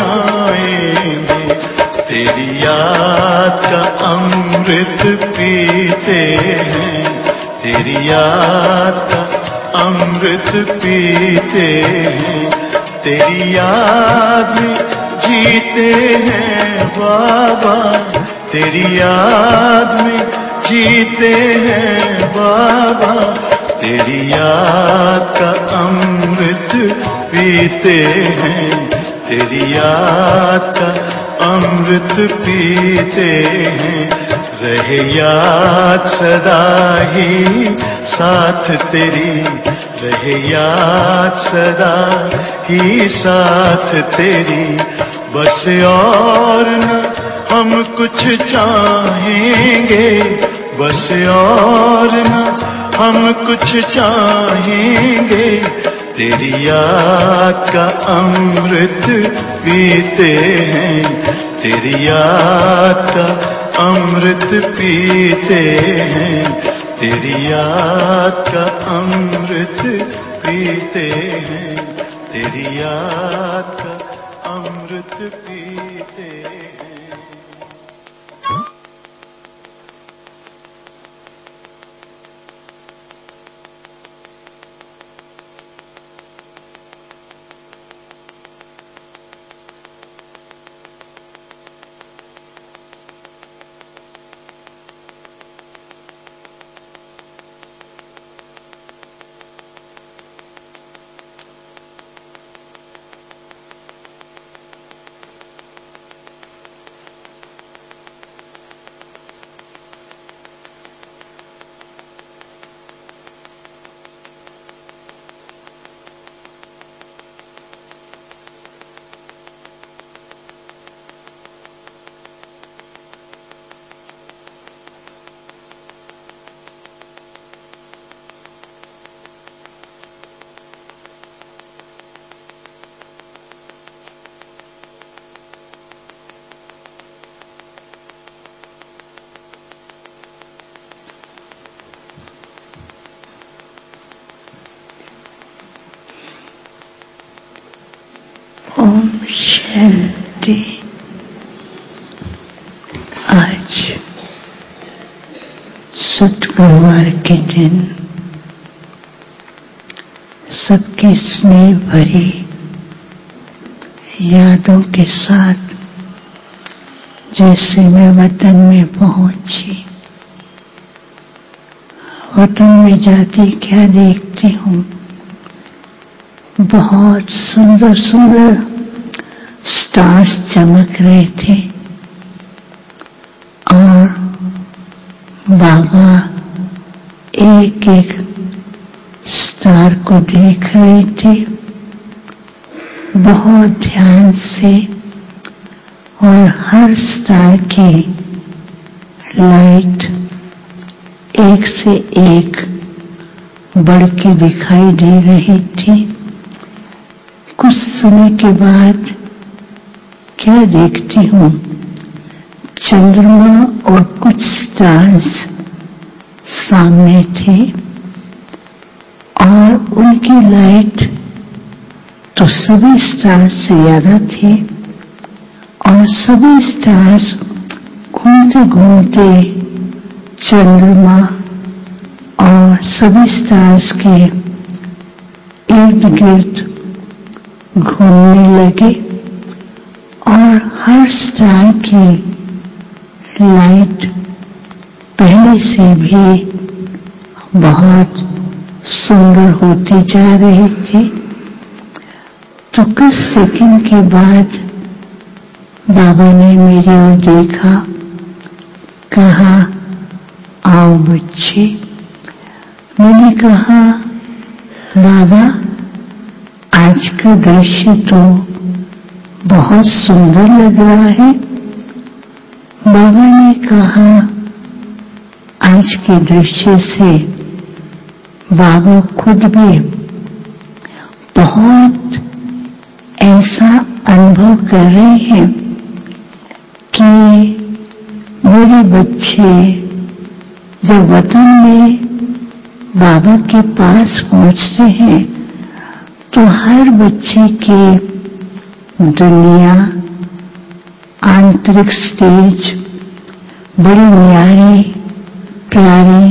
A: जाएंगे, तेरी याद का अमृत पीते हैं, तेरी याद का अमृत पीते हैं, तेरी याद में जीते हैं बाबा, तेरी याद में जीते हैं बाबा, तेरी याद का अमृत पीते हैं, तेरी याद का अमृत पीते हैं, रहे याद सदा ही साथ तेरी, रहे याद सदा ही साथ तेरी, बस और न हम कुछ चाहेंगे, बस और न हम कुछ चाहेंगे, तेरी याद का अमृत पीते हैं, तेरी याद का अमृत पीते हैं, तेरी याद का अमृत पीते हैं, तेरी याद का अमृत पीते हैं।
C: ओम शांति। आज शुक्रवार के दिन सबकी स्नेह भरी यादों के साथ जैसे मैं वतन में पहुंची, वतन में जाती क्या देखती हूँ, बहुत सुंदर सुंदर स्टार्स चमक रहे थे और बाबा एक एक स्टार को देख रहे थे बहुत ध्यान से, और हर स्टार की लाइट एक से एक बढ़ के दिखाई दे रही थी। कुछ समय के बाद क्या देखती हूँ, चंद्रमा और कुछ स्टार्स सामने थे और उनकी लाइट तो सभी स्टार्स से ज्यादा थी और सभी स्टार्स घूमते घूमते चंद्रमा और सभी स्टार्स के इर्द गिर्द घूमने लगे और हर स्टार की लाइट पहले से भी बहुत सुंदर होती जा रही थी। तो कुछ सेकंड के बाद बाबा ने मेरी ओर देखा, कहा, आओ बच्चे। मैंने कहा, बाबा आज का दृश्य तो बहुत सुंदर लग रहा है। बाबा ने कहा, आज के दृश्य से बाबा खुद भी बहुत ऐसा अनुभव कर रहे हैं कि मेरे बच्चे जब वतन में बाबा के पास पहुंचते हैं तो हर बच्चे के दुनिया, आंतरिक स्टेज बड़ी न्यारी, प्यारी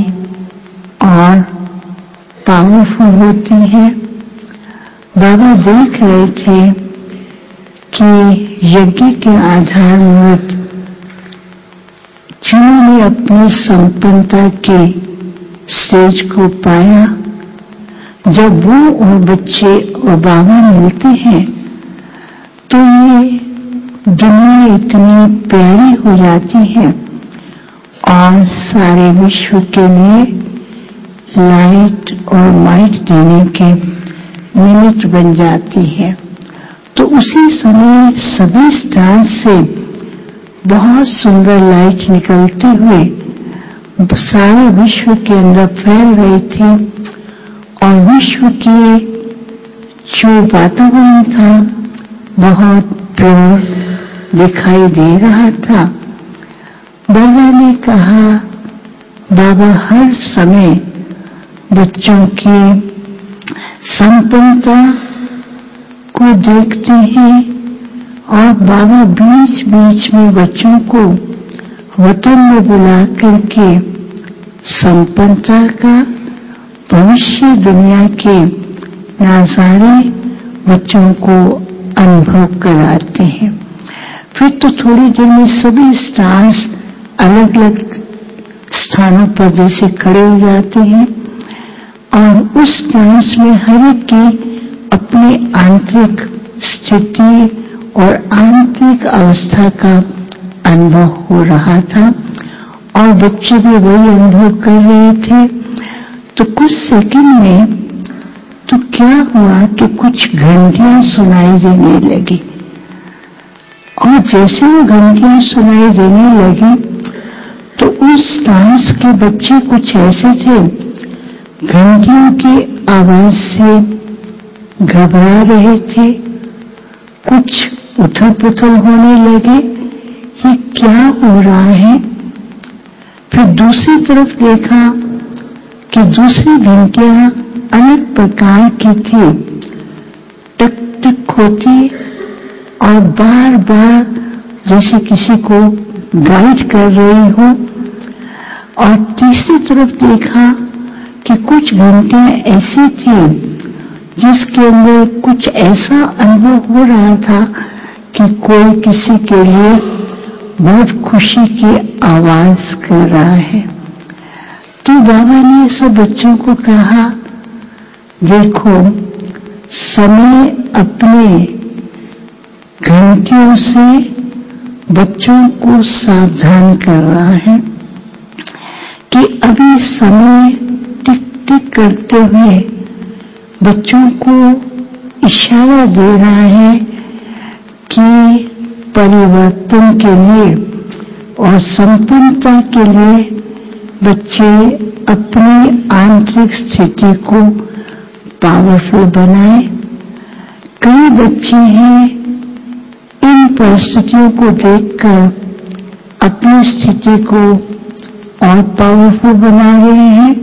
C: और पावरफुल होती है। बाबा देख रहे थे कि यज्ञ के आधारभूत जिन्होंने अपनी संपन्नता के स्टेज को पाया, जब वो और बच्चे और बाबा मिलते हैं तो ये दुनिया इतनी प्यारी हो जाती है और सारे विश्व के लिए लाइट और माइट देने के निमित्त बन जाती है। तो उसी समय सभी स्टार से बहुत सुंदर लाइट निकलते हुए सारे विश्व के अंदर फैल रही थी और विश्व के जो वातावरण था बहुत प्योर दिखाई दे रहा था। बाबा ने कहा, बाबा हर समय बच्चों की संपन्नता को देखते हैं और बाबा बीच बीच में बच्चों को वतन में बुला करके संपन्नता का भविष्य दुनिया के नजारे बच्चों को अनुभव कराते हैं। फिर तो थोड़ी देर में सभी स्टार्स अलग अलग स्थानों पर जैसे खड़े हो जाते हैं और उस डांस में हर एक की अपनी आंतरिक स्थिति और आंतरिक अवस्था का अनुभव हो रहा था और बच्चे भी वही अनुभव कर रहे थे। तो कुछ सेकंड में तो क्या हुआ कि कुछ घंटियां सुनाई देने लगी और जैसे वो घंटियां सुनाई देने लगी तो उस डांस के बच्चे कुछ ऐसे थे, घंटियों की आवाज से घबरा रहे थे, कुछ उथल पुथल होने लगे, ये क्या हो रहा है। फिर दूसरी तरफ देखा कि दूसरी घंटियां अनेक प्रकार की थी, टक टक होती और बार बार जैसे किसी को गाइड कर रही हो। और तीसरी तरफ देखा कि कुछ घंटियां ऐसी थी जिसके अंदर कुछ ऐसा अनुभव हो रहा था कि कोई किसी के लिए बहुत खुशी की आवाज कर रहा है। तो बाबा ने सब बच्चों को कहा, देखो समय अपने घंटियों से बच्चों को सावधान कर रहा है कि अभी समय टिक टिक करते हुए बच्चों को इशारा दे रहा है कि परिवर्तन के लिए और संपन्नता के लिए बच्चे अपनी आंतरिक स्थिति को पावरफुल बनाए। कई बच्चे हैं इन परिस्थितियों को देखकर अपनी स्थिति को और पावरफुल बना रहे हैं।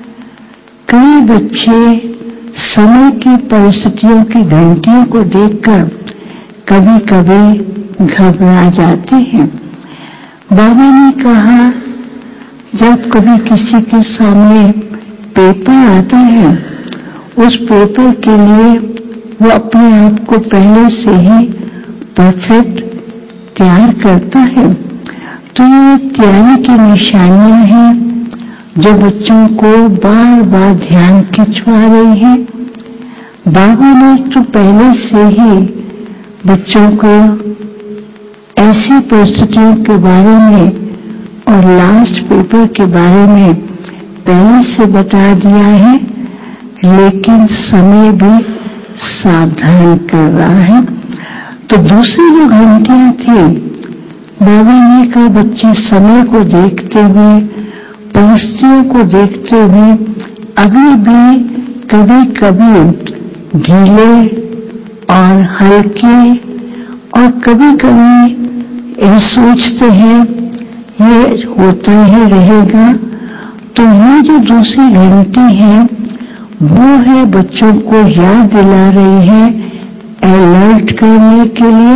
C: कई बच्चे समय की परिस्थितियों की घंटियों को देखकर कभी कभी घबरा जाते हैं। बाबा ने कहा, जब कभी किसी के सामने पेपर आता है, उस पेपर के लिए वो अपने आप को पहले से ही परफेक्ट तैयार करता है। तो ये तैयारी की निशानियां हैं जो बच्चों को बार बार ध्यान खिंचवा रही है। बाबा ने तो पहले से ही बच्चों को ऐसी परिस्थितियों के बारे में और लास्ट पेपर के बारे में पहले से बता दिया है, लेकिन समय भी सावधान कर रहा है। तो दूसरी जो घंटियां थी, बाबा ने कहा बच्चे समय को देखते हुए, परिस्थितियों को देखते हुए अभी भी कभी कभी ढीले और हल्के और कभी कभी ये सोचते हैं ये होता ही रहेगा। तो ये जो दूसरी घंटी है वो है बच्चों को याद दिला रही है अलर्ट करने के लिए,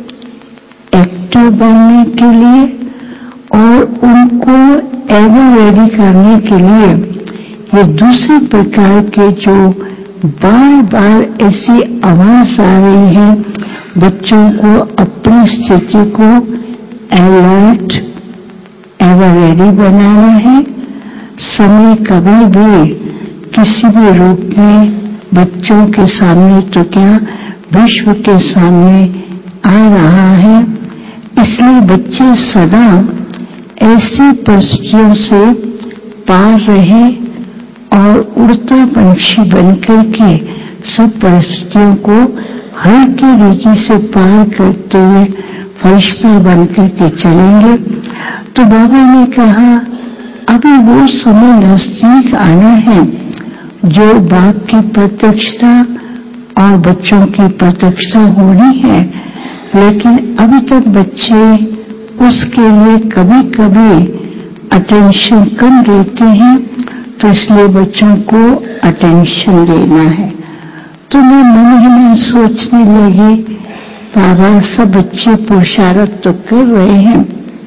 C: एक्टिव बनने के लिए और उनको एवर रेडी करने के लिए। ये दूसरे प्रकार के जो बार बार ऐसी आवाज आ रही है, बच्चों को अपनी स्थिति को अलर्ट एवर रेडी बनाना है। समय कभी भी किसी भी रूप में बच्चों के सामने तो क्या विश्व के सामने आ रहा है, इसलिए बच्चे सदा ऐसी परिस्थितियों से पार रहे और उड़ता पंछी बनकर के सब परिस्थितियों को हल्की रीति से पार करते हुए फरिश्ता बनकर के चलेंगे। तो बाबा ने कहा अभी वो समय नजदीक आना है जो बाप की प्रत्यक्षता और बच्चों की प्रत्यक्षता होनी है, लेकिन अभी तक बच्चे उसके लिए कभी कभी अटेंशन कम देते हैं। तो इसलिए बच्चों को अटेंशन देना है। तो मैं मन ही मन सोचने लगी, बाबा सब बच्चे पुरुषार्थ तो कर रहे हैं।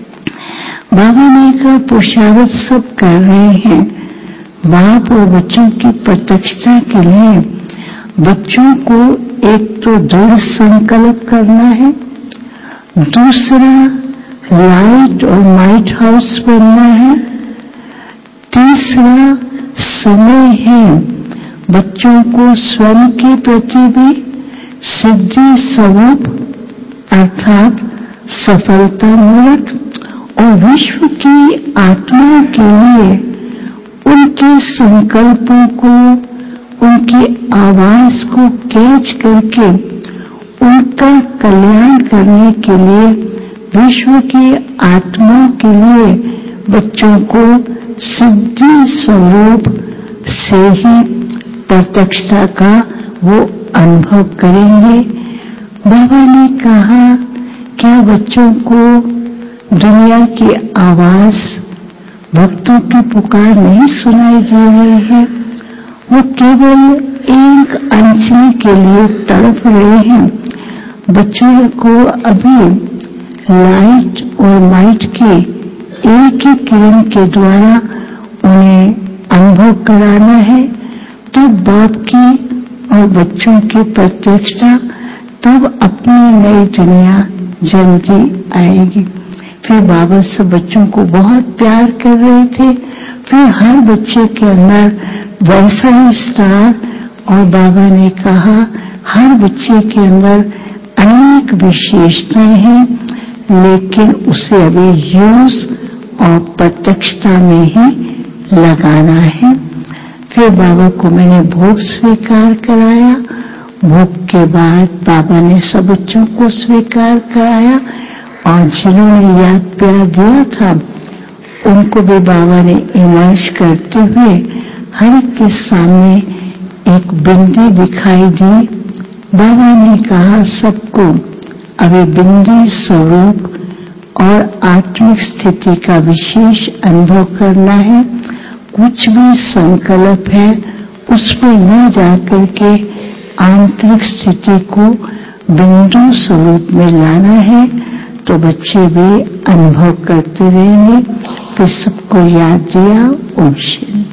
C: बाबा ने कहा पुरुषार्थ सब कर रहे हैं, बाप और बच्चों की प्रत्यक्षता के लिए बच्चों को एक तो दृढ़ संकल्प करना है, दूसरा लाइट और माइट हाउस बनना है, तीसरा समय है बच्चों को स्वयं के प्रति भी सिद्धि स्वरूप अर्थात सफलता मूलक और विश्व की आत्मा के लिए उनके संकल्पों को, उनकी आवाज को कैच करके उनका कल्याण करने के लिए, विश्व की आत्मा के लिए बच्चों को सिद्धि स्वरूप से ही प्रत्यक्षता का वो अनुभव करेंगे। बाबा ने कहा क्या बच्चों को दुनिया की आवाज, भक्तों की पुकार नहीं सुनाई दे रही है, वो केवल एक अंजलि के लिए तड़प रहे हैं। बच्चों को अभी लाइट और माइट की एक ही किरण के द्वारा उन्हें अनुभव कराना है, तब बाप की और बच्चों की प्रत्यक्षता, तब अपनी नई दुनिया जल्दी आएगी। फिर बाबा सब बच्चों को बहुत प्यार कर रहे थे। फिर हर बच्चे के अंदर वैसा ही स्टार, और बाबा ने कहा हर बच्चे के अंदर अनेक विशेषताएं हैं, लेकिन उसे अभी यूज और प्रत्यक्षता में ही लगाना है। फिर बाबा को मैंने भोग स्वीकार कराया। भोग के बाद बाबा ने सब बच्चों को स्वीकार कराया, और जिन्होंने याद प्यार दिया था उनको भी बाबा ने इमर्ज करते हुए हर एक के सामने एक बिंदी दिखाई दी। बाबा ने कहा सबको अभी बिंदी स्वरूप और आत्मिक स्थिति का विशेष अनुभव करना है। कुछ भी संकल्प है उसमें न जाकर के आंतरिक स्थिति को बिंदु स्वरूप में लाना है, तो बच्चे भी अनुभव करते रहेंगे। फिर सबको याद दिया। ओम शांति।